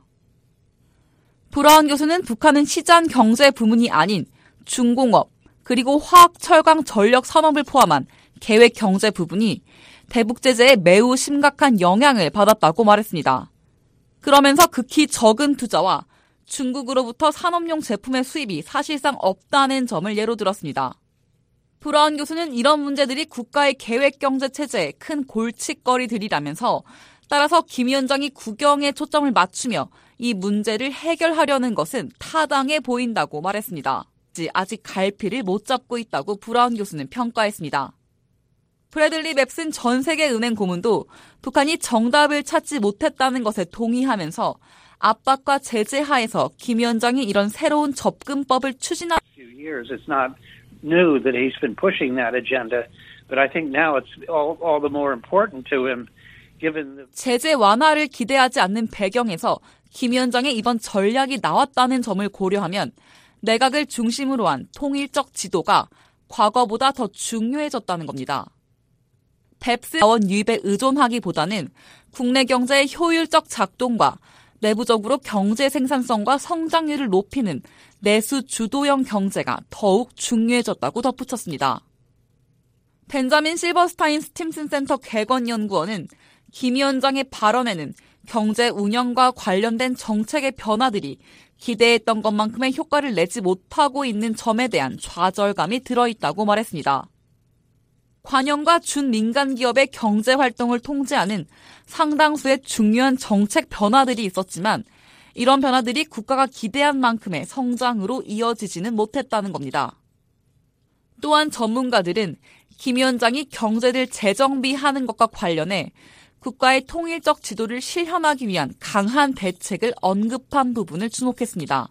브라운 교수는 북한은 시장 경제 부문이 아닌 중공업 그리고 화학, 철강, 전력 산업을 포함한 계획 경제 부분이 대북 제재에 매우 심각한 영향을 받았다고 말했습니다. 그러면서 극히 적은 투자와 중국으로부터 산업용 제품의 수입이 사실상 없다는 점을 예로 들었습니다. 브라운 교수는 이런 문제들이 국가의 계획 경제 체제에 큰 골칫거리들이라면서 따라서 김 위원장이 국영에 초점을 맞추며 이 문제를 해결하려는 것은 타당해 보인다고 말했습니다. 아직 갈피를 못 잡고 있다고 브라운 교수는 평가했습니다. 브래들리 맵슨 전 세계은행 고문도 북한이 정답을 찾지 못했다는 것에 동의하면서 압박과 제재 하에서 김 위원장이 이런 새로운 접근법을 추진한
new that he's been pushing that agenda, but I think now it's all the more important to him given the
제재 완화를 기대하지 않는 배경에서 김 위원장의 이번 전략이 나왔다는 점을 고려하면 내각을 중심으로 한 통일적 지도가 과거보다 더 중요해졌다는 겁니다. 뱁스 자원 유입에 의존하기보다는 국내 경제의 효율적 작동과 내부적으로 경제 생산성과 성장률을 높이는 내수 주도형 경제가 더욱 중요해졌다고 덧붙였습니다. 벤자민 실버스타인 스팀슨 센터 개건연구원은 김 위원장의 발언에는 경제 운영과 관련된 정책의 변화들이 기대했던 것만큼의 효과를 내지 못하고 있는 점에 대한 좌절감이 들어있다고 말했습니다. 관영과 준민간 기업의 경제활동을 통제하는 상당수의 중요한 정책 변화들이 있었지만 이런 변화들이 국가가 기대한 만큼의 성장으로 이어지지는 못했다는 겁니다. 또한 전문가들은 김 위원장이 경제를 재정비하는 것과 관련해 국가의 통일적 지도를 실현하기 위한 강한 대책을 언급한 부분을 주목했습니다.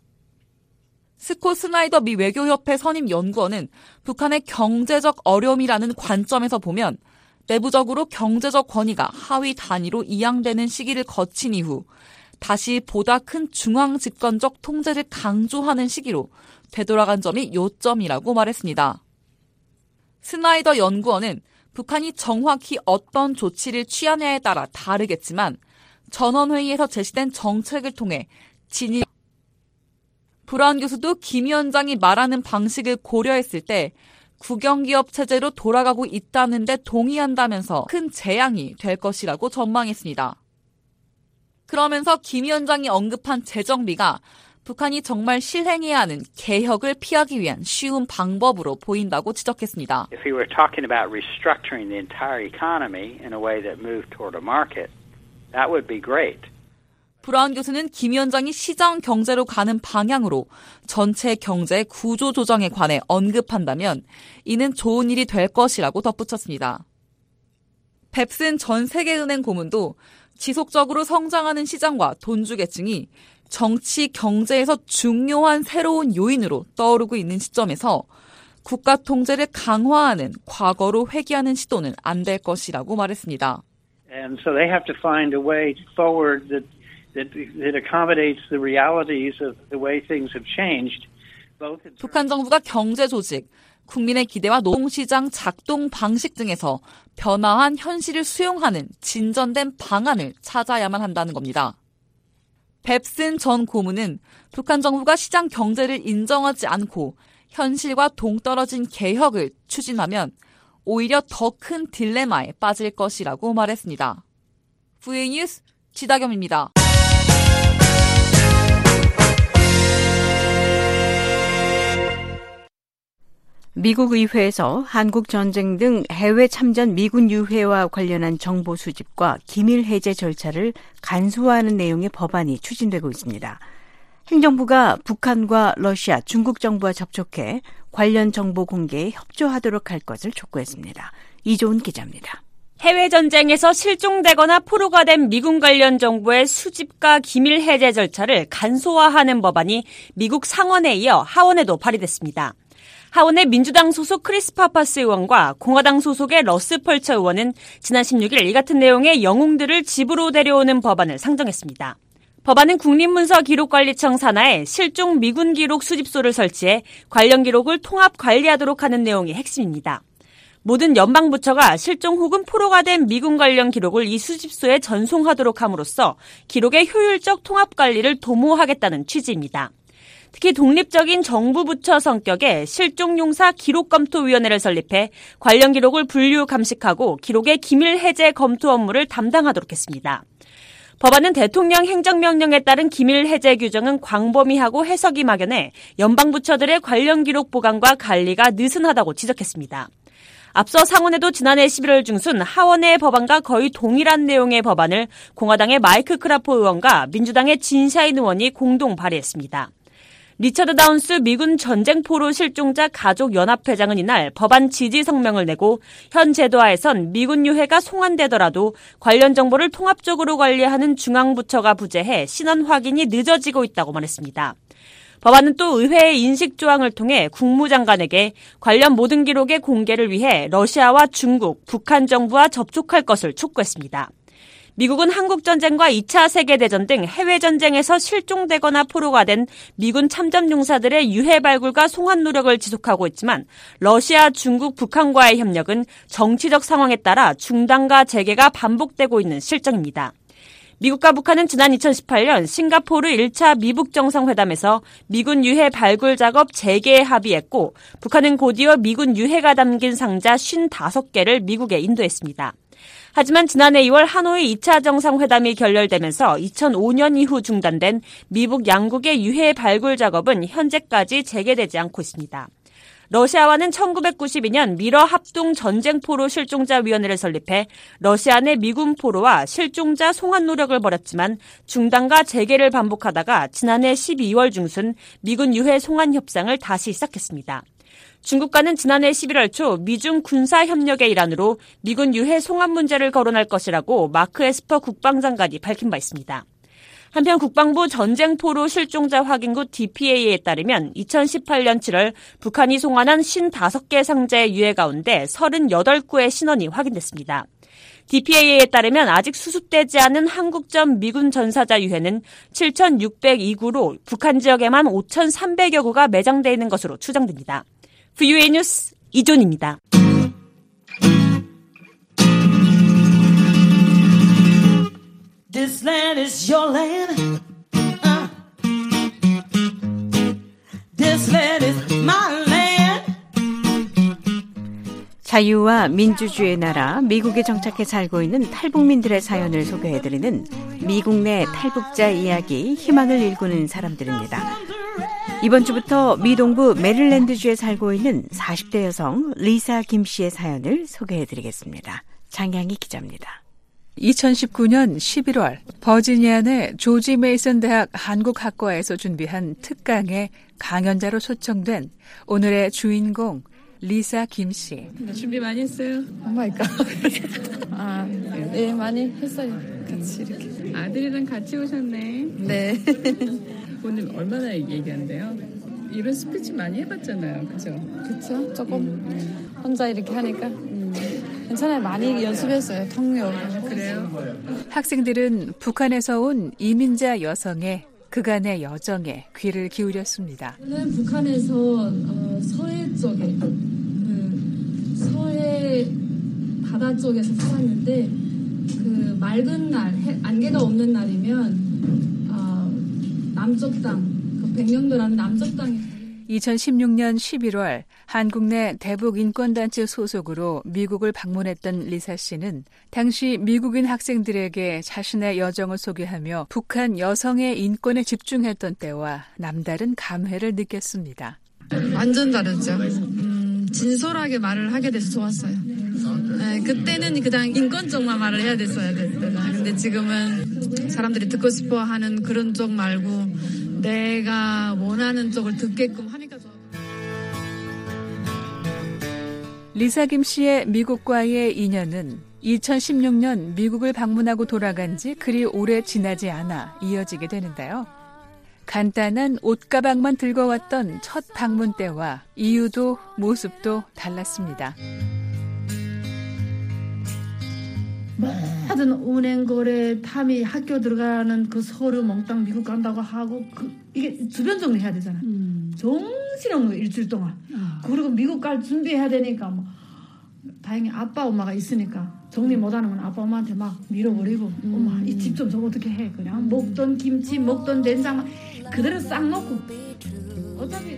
스콧 스나이더 미 외교협회 선임 연구원은 북한의 경제적 어려움이라는 관점에서 보면 내부적으로 경제적 권위가 하위 단위로 이양되는 시기를 거친 이후 다시 보다 큰 중앙 집권적 통제를 강조하는 시기로 되돌아간 점이 요점이라고 말했습니다. 스나이더 연구원은 북한이 정확히 어떤 조치를 취하냐에 따라 다르겠지만 전원회의에서 제시된 정책을 통해 진입 브라운 교수도 김 위원장이 말하는 방식을 고려했을 때 국영기업 체제로 돌아가고 있다는 데 동의한다면서 큰 재앙이 될 것이라고 전망했습니다. 그러면서 김 위원장이 언급한 재정비가 북한이 정말 실행해야 하는 개혁을 피하기 위한 쉬운 방법으로 보인다고 지적했습니다.
If we were talking about restructuring the entire economy in a way that moved toward a market, that would be great.
브라운 교수는 김 위원장이 시장 경제로 가는 방향으로 전체 경제 구조 조정에 관해 언급한다면 이는 좋은 일이 될 것이라고 덧붙였습니다. 뱁슨 전 세계은행 고문도 지속적으로 성장하는 시장과 돈주계층이 정치, 경제에서 중요한 새로운 요인으로 떠오르고 있는 시점에서 국가 통제를 강화하는 과거로 회귀하는 시도는 안 될 것이라고 말했습니다.
And so they have to find a way forward that accommodates the realities of the way things have changed.
북한 정부가 경제 조직, 국민의 기대와 노동시장 작동 방식 등에서 변화한 현실을 수용하는 진전된 방안을 찾아야만 한다는 겁니다. 뱁슨 전 고문은 북한 정부가 시장 경제를 인정하지 않고 현실과 동떨어진 개혁을 추진하면 오히려 더 큰 딜레마에 빠질 것이라고 말했습니다. VA 뉴스 지다겸입니다.
미국 의회에서 한국 전쟁 등 해외 참전 미군 유해와 관련한 정보 수집과 기밀 해제 절차를 간소화하는 내용의 법안이 추진되고 있습니다. 행정부가 북한과 러시아, 중국 정부와 접촉해 관련 정보 공개에 협조하도록 할 것을 촉구했습니다. 이조은 기자입니다.
해외 전쟁에서 실종되거나 포로가 된 미군 관련 정보의 수집과 기밀 해제 절차를 간소화하는 법안이 미국 상원에 이어 하원에도 발의됐습니다. 하원의 민주당 소속 크리스 파파스 의원과 공화당 소속의 러스 펄처 의원은 지난 16일 이 같은 내용의 영웅들을 집으로 데려오는 법안을 상정했습니다. 법안은 국립문서기록관리청 산하에 실종 미군 기록 수집소를 설치해 관련 기록을 통합 관리하도록 하는 내용이 핵심입니다. 모든 연방부처가 실종 혹은 포로가 된 미군 관련 기록을 이 수집소에 전송하도록 함으로써 기록의 효율적 통합 관리를 도모하겠다는 취지입니다. 특히 독립적인 정부 부처 성격의 실종용사 기록검토위원회를 설립해 관련 기록을 분류 감식하고 기록의 기밀 해제 검토 업무를 담당하도록 했습니다. 법안은 대통령 행정명령에 따른 기밀 해제 규정은 광범위하고 해석이 막연해 연방부처들의 관련 기록 보관과 관리가 느슨하다고 지적했습니다. 앞서 상원에도 지난해 11월 중순 하원의 법안과 거의 동일한 내용의 법안을 공화당의 마이크 크라포 의원과 민주당의 진샤인 의원이 공동 발의했습니다. 리처드 다운스 미군 전쟁포로 실종자 가족연합회장은 이날 법안 지지 성명을 내고 현 제도하에선 미군 유해가 송환되더라도 관련 정보를 통합적으로 관리하는 중앙부처가 부재해 신원 확인이 늦어지고 있다고 말했습니다. 법안은 또 의회의 인식 조항을 통해 국무장관에게 관련 모든 기록의 공개를 위해 러시아와 중국, 북한 정부와 접촉할 것을 촉구했습니다. 미국은 한국전쟁과 2차 세계대전 등 해외전쟁에서 실종되거나 포로가 된 미군 참전용사들의 유해 발굴과 송환 노력을 지속하고 있지만 러시아, 중국, 북한과의 협력은 정치적 상황에 따라 중단과 재개가 반복되고 있는 실정입니다. 미국과 북한은 지난 2018년 싱가포르 1차 미북 정상회담에서 미군 유해 발굴 작업 재개에 합의했고 북한은 곧이어 미군 유해가 담긴 상자 55개를 미국에 인도했습니다. 하지만 지난해 2월 하노이 2차 정상회담이 결렬되면서 2005년 이후 중단된 미북 양국의 유해 발굴 작업은 현재까지 재개되지 않고 있습니다. 러시아와는 1992년 미러 합동 전쟁포로 실종자위원회를 설립해 러시아 내 미군 포로와 실종자 송환 노력을 벌였지만 중단과 재개를 반복하다가 지난해 12월 중순 미군 유해 송환 협상을 다시 시작했습니다. 중국과는 지난해 11월 초 미중 군사협력의 일환으로 미군 유해 송환 문제를 거론할 것이라고 마크 에스퍼 국방장관이 밝힌 바 있습니다. 한편 국방부 전쟁포로 실종자 확인국 DPA에 따르면 2018년 7월 북한이 송환한 55개 상자의 유해 가운데 38구의 신원이 확인됐습니다. DPA에 따르면 아직 수습되지 않은 한국전 미군 전사자 유해는 7,602구로 북한 지역에만 5,300여 구가 매장되어 있는 것으로 추정됩니다. VOA 뉴스 이존입니다.
This land is your land. This land is my land.
자유와 민주주의의 나라 미국에 정착해 살고 있는 탈북민들의 사연을 소개해드리는 미국 내 탈북자 이야기 희망을 일구는 사람들입니다. 이번 주부터 미 동부 메릴랜드주에 살고 있는 40대 여성 리사 김 씨의 사연을 소개해드리겠습니다. 장양희 기자입니다.
2019년 11월 버지니아 내 조지 메이슨 대학 한국학과에서 준비한 특강에 강연자로 초청된 오늘의 주인공 리사 김 씨.
준비 많이 했어요? 엄마니까. 네, 많이 했어요. 같이 이렇게. 아들이랑 같이 오셨네. 네. 오늘 얼마나 얘기한대요? 이런 스피치 많이 해봤잖아요, 그렇죠? 그렇죠. 조금 혼자 이렇게 하니까 괜찮아요. 많이 연습했어요. 통역. 그래요?
학생들은 북한에서 온 이민자 여성의 그간의 여정에 귀를 기울였습니다.
저는 북한에서 서해 쪽에 서해 바다 쪽에서 살았는데 그 맑은 날, 안개가 없는 날이면 남쪽 땅, 그 백령도라는 남쪽 땅에
2016년 11월 한국 내 대북 인권단체 소속으로 미국을 방문했던 리사 씨는 당시 미국인 학생들에게 자신의 여정을 소개하며 북한 여성의 인권에 집중했던 때와 남다른 감회를 느꼈습니다.
완전 다르죠. 진솔하게 말을 하게 돼서 좋았어요. 네, 그때는 그냥 인권 쪽만 말을 해야 됐어야 됐잖아. 근데 지금은 사람들이 듣고 싶어하는 그런 쪽 말고 내가 원하는 쪽을 듣게끔 하니까 좋아.
리사 김 씨의 미국과의 인연은 2016년 미국을 방문하고 돌아간 지 그리 오래 지나지 않아 이어지게 되는데요. 간단한 옷가방만 들고 왔던 첫 방문 때와 이유도 모습도 달랐습니다.
하여튼 은행 거래 탐이 학교 들어가는 그 서류 몽땅 미국 간다고 하고 이게 주변 정리해야 되잖아. 정신없는 거 일주일 동안. 그리고 미국 갈 준비해야 되니까
다행히 아빠 엄마가 있으니까 정리 못하는 건 아빠 엄마한테 막 밀어버리고 엄마 이 집 좀 저거 어떻게 해 그냥 먹던 김치 먹던 된장 막 그대로 싹 넣고 어차피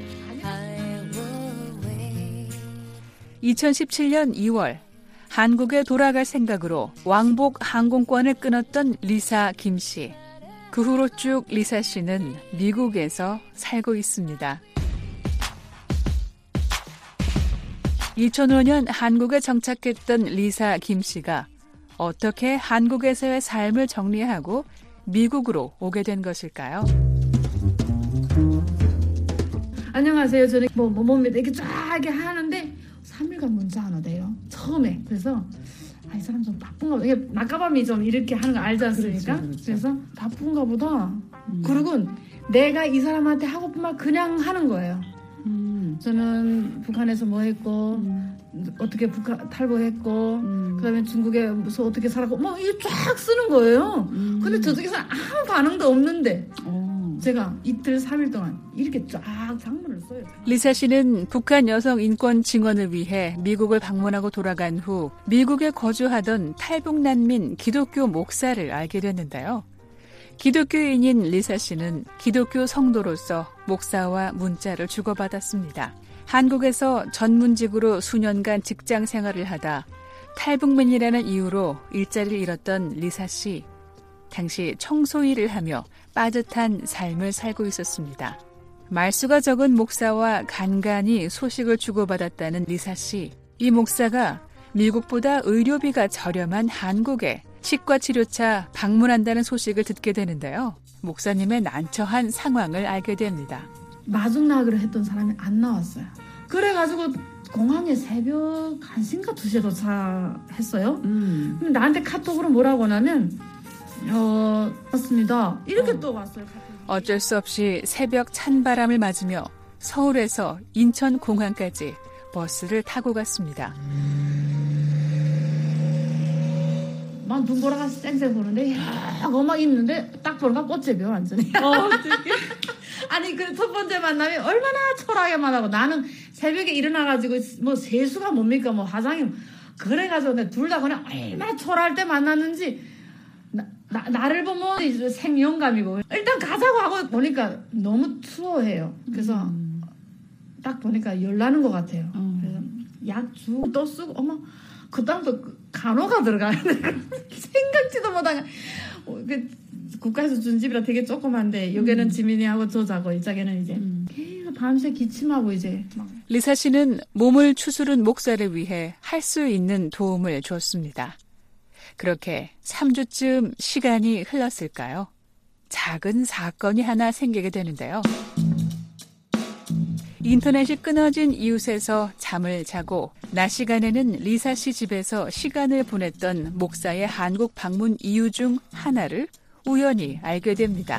2017년 2월 한국에 돌아갈 생각으로 왕복 항공권을 끊었던 리사 김 씨. 그 후로 쭉 리사 씨는 미국에서 살고 있습니다. 2005년 한국에 정착했던 리사 김 씨가 어떻게 한국에서의 삶을 정리하고 미국으로 오게 된 것일까요?
안녕하세요. 저는 몸에 이렇게 쫙 이렇게 하는데 3일간 문자 안 오대요. 처음에. 그래서 이 사람 좀 바쁜가 보다. 이게 낮가밤이 좀 이렇게 하는 거 알지 않습니까? 그렇죠. 그래서 바쁜가 보다. 그리고 내가 이 사람한테 하고픈 말 그냥 하는 거예요. 저는 북한에서 뭐 했고 어떻게 북한 탈북했고 그다음에 중국에서 어떻게 살았고 뭐 이거 쫙 쓰는 거예요. 근데 저쪽에서는 아무 반응도 없는데 제가 이틀 3일 동안 이렇게 쫙 장문을 써요.
리사 씨는 북한 여성 인권 증언을 위해 미국을 방문하고 돌아간 후 미국에 거주하던 탈북 난민 기독교 목사를 알게 됐는데요. 기독교인인 리사 씨는 기독교 성도로서 목사와 문자를 주고받았습니다. 한국에서 전문직으로 수년간 직장 생활을 하다 탈북민이라는 이유로 일자리를 잃었던 리사 씨. 당시 청소 일을 하며 빠듯한 삶을 살고 있었습니다. 말수가 적은 목사와 간간히 소식을 주고받았다는 리사 씨. 이 목사가 미국보다 의료비가 저렴한 한국에 치과치료차 방문한다는 소식을 듣게 되는데요. 목사님의 난처한 상황을 알게 됩니다.
마중나기로 했던 사람이 안 나왔어요. 그래가지고 공항에 새벽 1시인가 2시에 도착했어요. 근데 나한테 카톡으로 뭐라고 하냐면 맞습니다. 이렇게 또 왔어요.
어쩔 수 없이 새벽 찬바람을 맞으며 서울에서 인천공항까지 버스를 타고 갔습니다.
막 눈 보라가 쌩쌩 보는데 막 있는데 딱 보니까 꽃집이요 완전히. 어떻게? 아니 그 첫 번째 만남이 얼마나 초라하게만 하고 나는 새벽에 일어나가지고 뭐 세수가 뭡니까 뭐 화장이 그래가지고 둘 다 그냥 얼마나 초라할 때 만났는지 나를 보면 이제 생영감이고 일단 가자고 하고 보니까 너무 추워해요. 그래서 딱 보니까 열나는 것 같아요. 그래서 약 주고 또 쓰고 어머 그다음부터 간호가 들어가요. 생각지도 못한 국가에서 준 집이라 되게 조그만데 여기는 지민이하고 저 자고 이 짝에는 이제 계속 밤새 기침하고 이제 막.
리사 씨는 몸을 추스른 목사를 위해 할 수 있는 도움을 줬습니다. 그렇게 3주쯤 시간이 흘렀을까요? 작은 사건이 하나 생기게 되는데요. 인터넷이 끊어진 이웃에서 잠을 자고 낮 시간에는 리사 씨 집에서 시간을 보냈던 목사의 한국 방문 이유 중 하나를 우연히 알게 됩니다.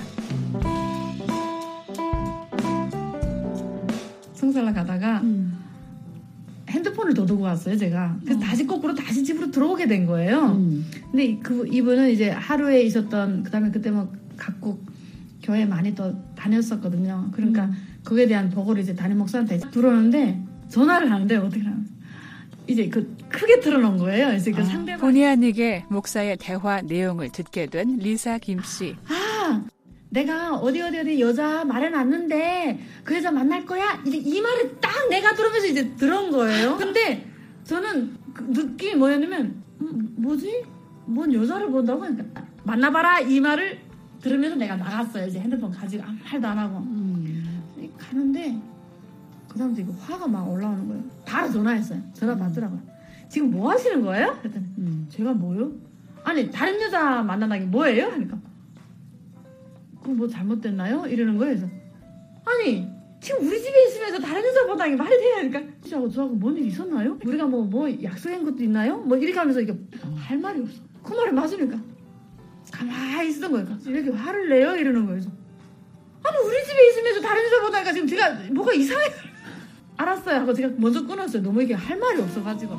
성살라 가다가 핸드폰을 더 두고 왔어요, 제가. 그래서 다시 거꾸로 다시 집으로 들어오게 된 거예요. 근데 이분은 이제 하루에 있었던, 그 다음에 그때 뭐 각국 교회 많이 또 다녔었거든요. 그러니까 그거에 대한 보고를 이제 담임 목사한테 들어오는데 전화를 하는데 어떻게 하면 이제 그 크게 틀어놓은 거예요. 그래서 그 상대방
본의 아니게 목사의 대화 내용을 듣게 된 리사 김 씨.
내가 어디 여자 말해놨는데 그 여자 만날 거야? 이제 이 말을 딱 내가 들으면서 이제 들은 거예요. 근데 저는 그 느낌이 뭐였냐면 뭐지? 뭔 여자를 본다고? 그러니까 만나봐라 이 말을 들으면서 내가 나갔어요. 이제 핸드폰 가지고 아무 말도 안 하고 가는데 그 사람도 이거 화가 막 올라오는 거예요. 바로 전화했어요. 전화 받더라고요. 지금 뭐 하시는 거예요? 그랬더니 제가 뭐요? 아니 다른 여자 만난다는 게 뭐예요? 하니까 그거 뭐 잘못됐나요? 이러는 거예요. 그래서 아니 지금 우리 집에 있으면서 다른 여자 보다는 게 말이 돼야 하니까 저하고 뭔 일 있었나요? 우리가 뭐 약속한 것도 있나요? 뭐 이렇게 하면서 이게 할 말이 없어. 그 말이 맞으니까 가만히 있었던 거예요. 이렇게 화를 내요? 이러는 거예요. 아니 우리 집에 있으면서 다른 여자 보다니까 지금 제가 뭐가 이상해. 알았어요 하고 제가 먼저 끊었어요. 너무 이게 할 말이 없어가지고.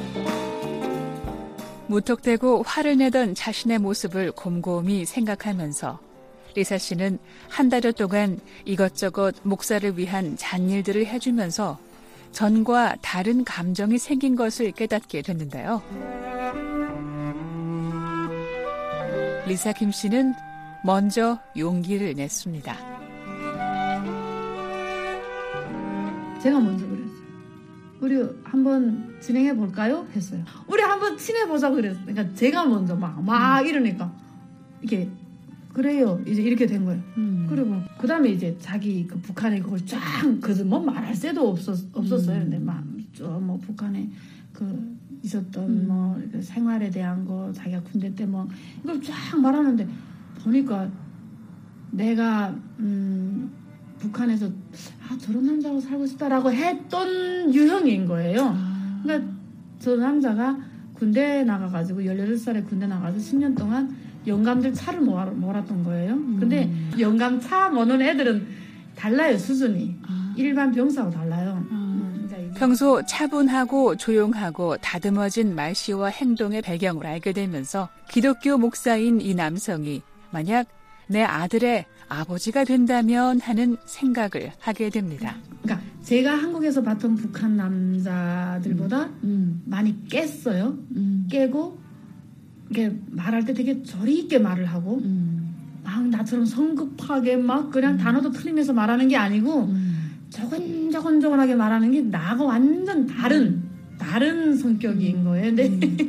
무턱대고 화를 내던 자신의 모습을 곰곰이 생각하면서 리사 씨는 한 달여 동안 이것저것 목사를 위한 잔일들을 해주면서 전과 다른 감정이 생긴 것을 깨닫게 됐는데요. 리사 김 씨는 먼저 용기를 냈습니다.
제가 먼저 그랬어요. 우리 한번 진행해 볼까요? 했어요. 우리 한번 친해보자고 그랬어요. 그러니까 제가 먼저 막 이러니까 이게 그래요. 이제 이렇게 된 거예요. 그리고 그 다음에 이제 자기 그 북한에 그걸 쫙 그저 뭐 말할 새도 없었어요. 근데 막 뭐 북한에 그 있었던 뭐 생활에 대한 거 자기가 군대 때 뭐 이걸 쫙 말하는데 보니까 내가 북한에서 저런 남자하고 살고 싶다라고 했던 유형인 거예요. 그러니까 저 남자가 군대 나가가지고 18살에 군대 나가서 10년 동안 영감들 차를 몰았던 거예요. 근데 영감 차 모는 애들은 달라요, 수준이. 일반 병사하고 달라요.
평소 차분하고 조용하고 다듬어진 말씨와 행동의 배경을 알게 되면서 기독교 목사인 이 남성이 만약 내 아들의 아버지가 된다면 하는 생각을 하게 됩니다.
그러니까 제가 한국에서 봤던 북한 남자들보다 많이 깼어요. 깨고 이게 말할 때 되게 저리 있게 말을 하고 막 나처럼 성급하게 막 그냥 단어도 틀리면서 말하는 게 아니고 조곤조곤하게 말하는 게 나하고 완전 다른 성격인 거예요. 근데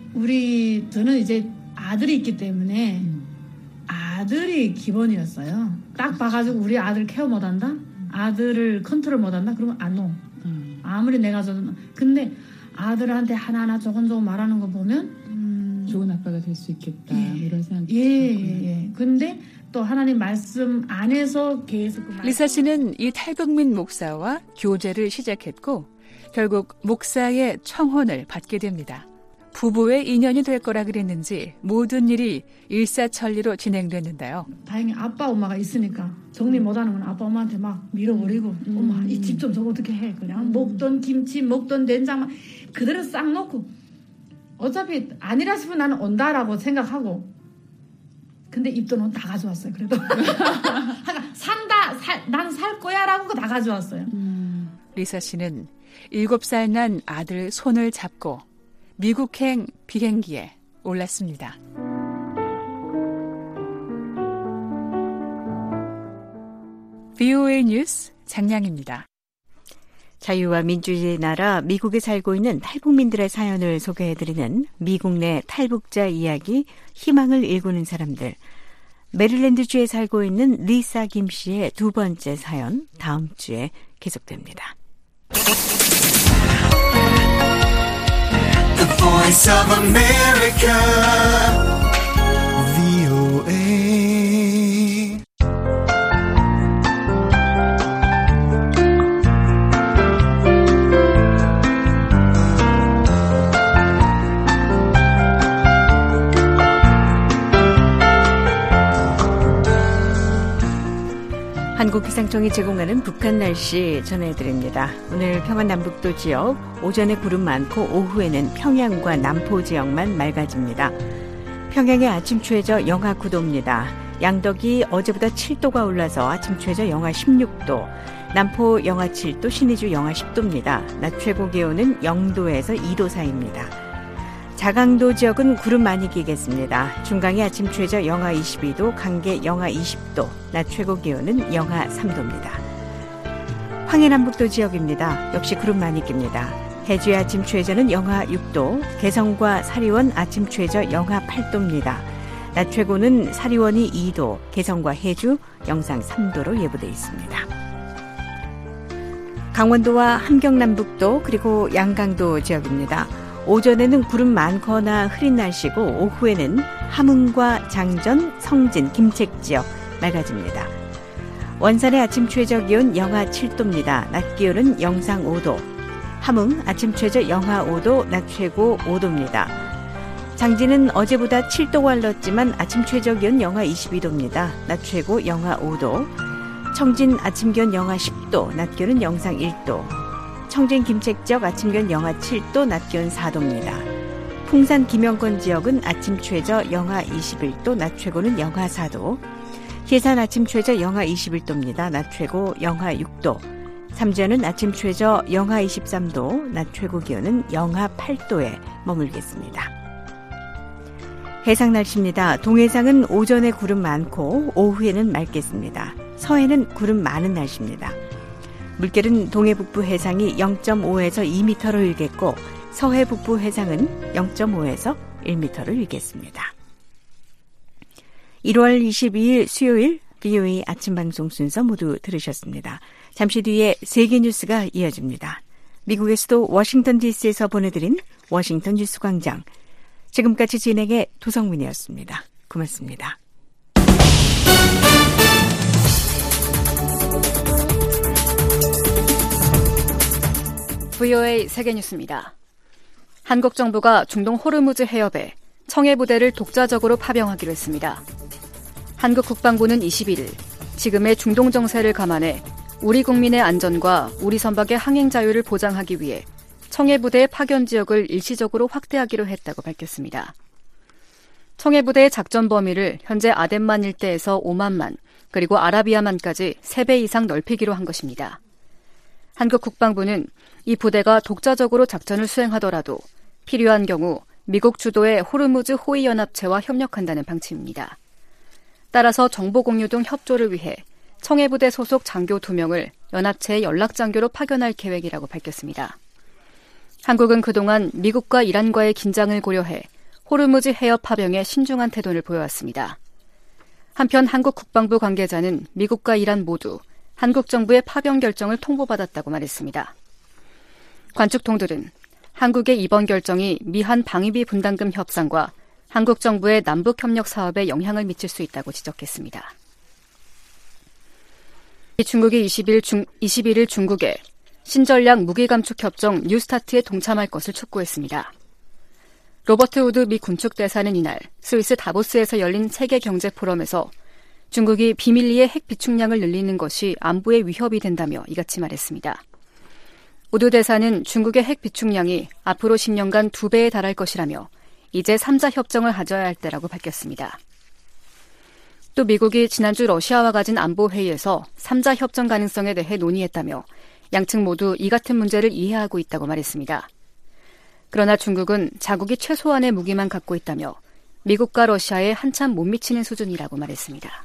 저는 이제 아들이 있기 때문에 아들이 기본이었어요. 딱 봐가지고 우리 아들 케어 못한다? 아들을 컨트롤 못한다? 그러면 안 넣어. 아무리 내가 근데 아들한테 하나하나 조곤조곤 말하는 거 보면
좋은 아빠가 될 수 있겠다. 이런 생각이
예. 근데 또 하나님 말씀 안에서 계속
리사 씨는 이 탈북민 목사와 교제를 시작했고 결국 목사의 청혼을 받게 됩니다. 부부의 인연이 될 거라 그랬는지 모든 일이 일사천리로 진행됐는데요.
다행히 아빠 엄마가 있으니까 정리 못하는 건 아빠 엄마한테 막 밀어버리고 엄마 이 집 좀 저거 어떻게 해. 그냥 먹던 김치 먹던 된장 그대로 싹 넣고 어차피 아니라 싶으면 나는 온다라고 생각하고 근데 입돈은 다 가져왔어요. 그래도 난 살 거야라고 다 가져왔어요.
리사 씨는 7살 난 아들 손을 잡고 미국행 비행기에 올랐습니다. VOA 뉴스 장량입니다.
자유와 민주주의 나라 미국에 살고 있는 탈북민들의 사연을 소개해드리는 미국 내 탈북자 이야기 희망을 일구는 사람들. 메릴랜드주에 살고 있는 리사 김 씨의 두 번째 사연 다음 주에 계속됩니다.
The Voice of America, VOA.
한국기상청이 제공하는 북한 날씨 전해드립니다. 오늘 평안남북도 지역 오전에 구름 많고 오후에는 평양과 남포 지역만 맑아집니다. 평양의 아침 최저 영하 9도입니다. 양덕이 어제보다 7도가 올라서 아침 최저 영하 16도, 남포 영하 7도, 신의주 영하 10도입니다. 낮 최고 기온은 0도에서 2도 사이입니다. 자강도 지역은 구름 많이 끼겠습니다. 중강이 아침 최저 영하 22도, 강계 영하 20도, 낮 최고 기온은 영하 3도입니다. 황해남북도 지역입니다. 역시 구름 많이 낍니다. 해주의 아침 최저는 영하 6도, 개성과 사리원 아침 최저 영하 8도입니다. 낮 최고는 사리원이 2도, 개성과 해주 영상 3도로 예보되어 있습니다. 강원도와 함경남북도 그리고 양강도 지역입니다. 오전에는 구름 많거나 흐린 날씨고 오후에는 함흥과 장전, 성진, 김책 지역 맑아집니다. 원산의 아침 최저 기온 영하 7도입니다. 낮 기온은 영상 5도. 함흥 아침 최저 영하 5도, 낮 최고 5도입니다. 장진은 어제보다 7도가 올랐지만 아침 최저 기온 영하 22도입니다. 낮 최고 영하 5도. 청진 아침 기온 영하 10도, 낮 기온은 영상 1도. 청진 김책 지역 아침 기온 영하 7도, 낮 기온 4도입니다. 풍산 김영권 지역은 아침 최저 영하 21도, 낮 최고는 영하 4도. 예산 아침 최저 영하 21도입니다. 낮 최고 영하 6도. 삼주에는 아침 최저 영하 23도, 낮 최고 기온은 영하 8도에 머물겠습니다. 해상 날씨입니다. 동해상은 오전에 구름 많고 오후에는 맑겠습니다. 서해는 구름 많은 날씨입니다. 물결은 동해 북부 해상이 0.5에서 2m로 일겠고 서해 북부 해상은 0.5에서 1m로 일겠습니다. 1월 22일 수요일 VOA 아침 방송 순서 모두 들으셨습니다. 잠시 뒤에 세계 뉴스가 이어집니다. 미국의 수도 워싱턴 DC에서 보내드린 워싱턴 뉴스 광장. 지금까지 진행의 도성민이었습니다. 고맙습니다.
VOA 세계뉴스입니다. 한국 정부가 중동 호르무즈 해협에 청해 부대를 독자적으로 파병하기로 했습니다. 한국 국방부는 21일 지금의 중동 정세를 감안해 우리 국민의 안전과 우리 선박의 항행 자유를 보장하기 위해 청해 부대의 파견 지역을 일시적으로 확대하기로 했다고 밝혔습니다. 청해 부대의 작전 범위를 현재 아덴만 일대에서 오만만 그리고 아라비아만까지 3배 이상 넓히기로 한 것입니다. 한국 국방부는 이 부대가 독자적으로 작전을 수행하더라도 필요한 경우 미국 주도의 호르무즈 호위연합체와 협력한다는 방침입니다. 따라서 정보 공유 등 협조를 위해 청해부대 소속 장교 2명을 연합체의 연락장교로 파견할 계획이라고 밝혔습니다. 한국은 그동안 미국과 이란과의 긴장을 고려해 호르무즈 해협 파병에 신중한 태도를 보여왔습니다. 한편 한국 국방부 관계자는 미국과 이란 모두 한국 정부의 파병 결정을 통보받았다고 말했습니다. 관측통들은 한국의 이번 결정이 미한 방위비 분담금 협상과 한국 정부의 남북협력 사업에 영향을 미칠 수 있다고 지적했습니다. 중국이 21일 중국에 신전략 무기감축협정 뉴스타트에 동참할 것을 촉구했습니다. 로버트 우드 미 군축대사는 이날 스위스 다보스에서 열린 세계경제포럼에서 중국이 비밀리에 핵 비축량을 늘리는 것이 안보에 위협이 된다며 이같이 말했습니다. 우드 대사는 중국의 핵 비축량이 앞으로 10년간 2배에 달할 것이라며 이제 3자 협정을 가져야 할 때라고 밝혔습니다. 또 미국이 지난주 러시아와 가진 안보회의에서 3자 협정 가능성에 대해 논의했다며 양측 모두 이 같은 문제를 이해하고 있다고 말했습니다. 그러나 중국은 자국이 최소한의 무기만 갖고 있다며 미국과 러시아에 한참 못 미치는 수준이라고 말했습니다.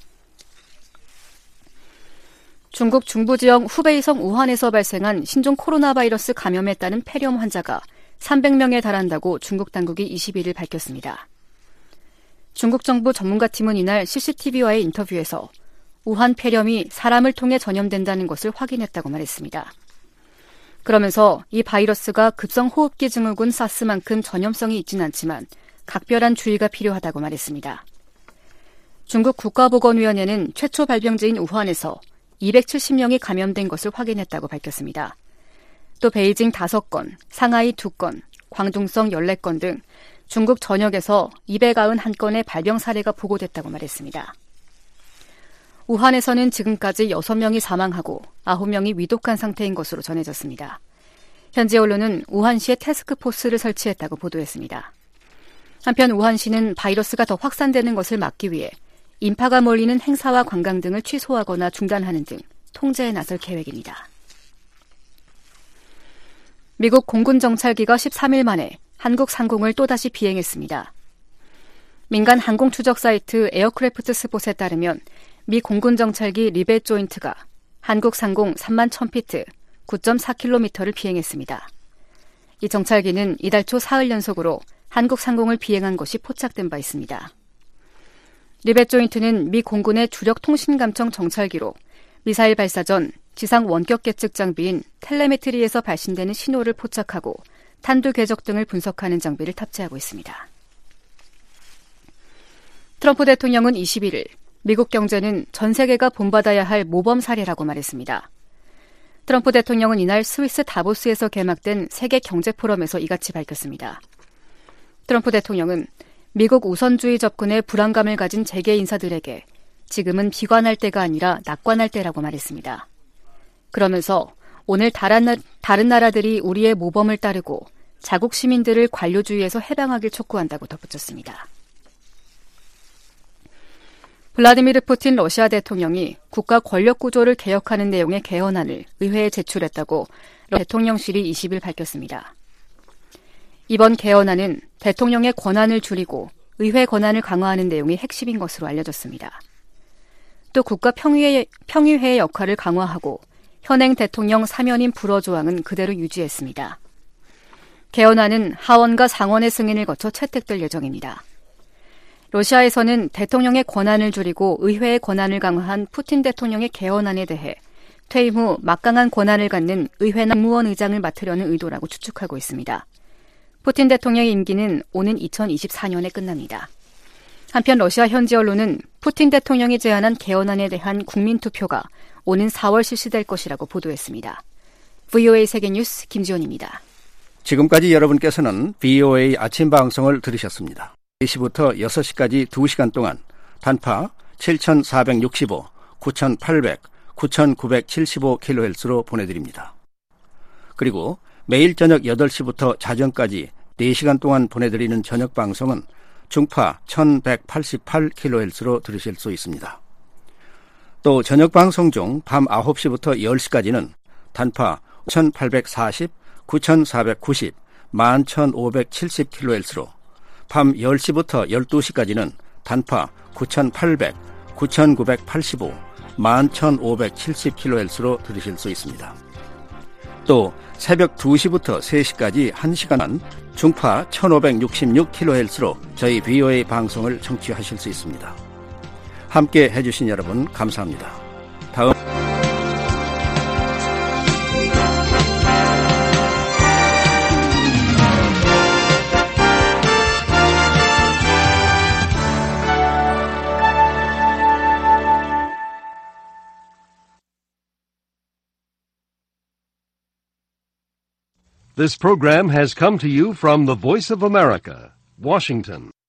중국 중부지역 후베이성 우한에서 발생한 신종 코로나 바이러스 감염에 따른 폐렴 환자가 300명에 달한다고 중국 당국이 21일 밝혔습니다. 중국 정부 전문가팀은 이날 CCTV와의 인터뷰에서 우한 폐렴이 사람을 통해 전염된다는 것을 확인했다고 말했습니다. 그러면서 이 바이러스가 급성호흡기 증후군 사스만큼 전염성이 있진 않지만 각별한 주의가 필요하다고 말했습니다. 중국 국가보건위원회는 최초 발병지인 우한에서 270명이 감염된 것을 확인했다고 밝혔습니다. 또 베이징 5건, 상하이 2건, 광둥성 14건 등 중국 전역에서 291건의 발병 사례가 보고됐다고 말했습니다. 우한에서는 지금까지 6명이 사망하고 9명이 위독한 상태인 것으로 전해졌습니다. 현지 언론은 우한시에 태스크포스를 설치했다고 보도했습니다. 한편 우한시는 바이러스가 더 확산되는 것을 막기 위해 인파가 몰리는 행사와 관광 등을 취소하거나 중단하는 등 통제에 나설 계획입니다. 미국 공군 정찰기가 13일 만에 한국 상공을 또다시 비행했습니다. 민간 항공 추적 사이트 에어크래프트 스폿에 따르면 미 공군 정찰기 리벳 조인트가 한국 상공 3만 1000피트, 9.4km를 비행했습니다. 이 정찰기는 이달 초 사흘 연속으로 한국 상공을 비행한 것이 포착된 바 있습니다. 리벳 조인트는 미 공군의 주력 통신 감청 정찰기로 미사일 발사 전 지상 원격 계측 장비인 텔레메트리에서 발신되는 신호를 포착하고 탄두 궤적 등을 분석하는 장비를 탑재하고 있습니다. 트럼프 대통령은 21일 미국 경제는 전 세계가 본받아야 할 모범 사례라고 말했습니다. 트럼프 대통령은 이날 스위스 다보스에서 개막된 세계 경제 포럼에서 이같이 밝혔습니다. 트럼프 대통령은 미국 우선주의 접근에 불안감을 가진 재계 인사들에게 지금은 비관할 때가 아니라 낙관할 때라고 말했습니다. 그러면서 오늘 다른 나라들이 우리의 모범을 따르고 자국 시민들을 관료주의에서 해방하길 촉구한다고 덧붙였습니다. 블라디미르 푸틴 러시아 대통령이 국가 권력 구조를 개혁하는 내용의 개헌안을 의회에 제출했다고 대통령실이 20일 밝혔습니다. 이번 개헌안은 대통령의 권한을 줄이고 의회 권한을 강화하는 내용이 핵심인 것으로 알려졌습니다. 또 국가 평의회의 역할을 강화하고 현행 대통령 사면인 불허조항은 그대로 유지했습니다. 개헌안은 하원과 상원의 승인을 거쳐 채택될 예정입니다. 러시아에서는 대통령의 권한을 줄이고 의회의 권한을 강화한 푸틴 대통령의 개헌안에 대해 퇴임 후 막강한 권한을 갖는 의회나 국무원 의장을 맡으려는 의도라고 추측하고 있습니다. 푸틴 대통령의 임기는 오는 2024년에 끝납니다. 한편 러시아 현지 언론은 푸틴 대통령이 제안한 개헌안에 대한 국민투표가 오는 4월 실시될 것이라고 보도했습니다. VOA 세계뉴스 김지원입니다.
지금까지 여러분께서는 VOA 아침 방송을 들으셨습니다. 4시부터 6시까지 2시간 동안 단파 7465, 9800, 9975kHz로 보내드립니다. 그리고 매일 저녁 8시부터 자정까지 4시간 동안 보내드리는 저녁 방송은 중파 1188kHz로 들으실 수 있습니다. 또 저녁 방송 중 밤 9시부터 10시까지는 단파 1840, 9490, 11570kHz로 밤 10시부터 12시까지는 단파 9800, 9985, 11570kHz로 들으실 수 있습니다. 또 새벽 2시부터 3시까지 1시간은 중파 1566kHz로 저희 VOA 방송을 청취하실 수 있습니다. 함께 해주신 여러분 감사합니다. 다음
This program has come to you from the Voice of America, Washington.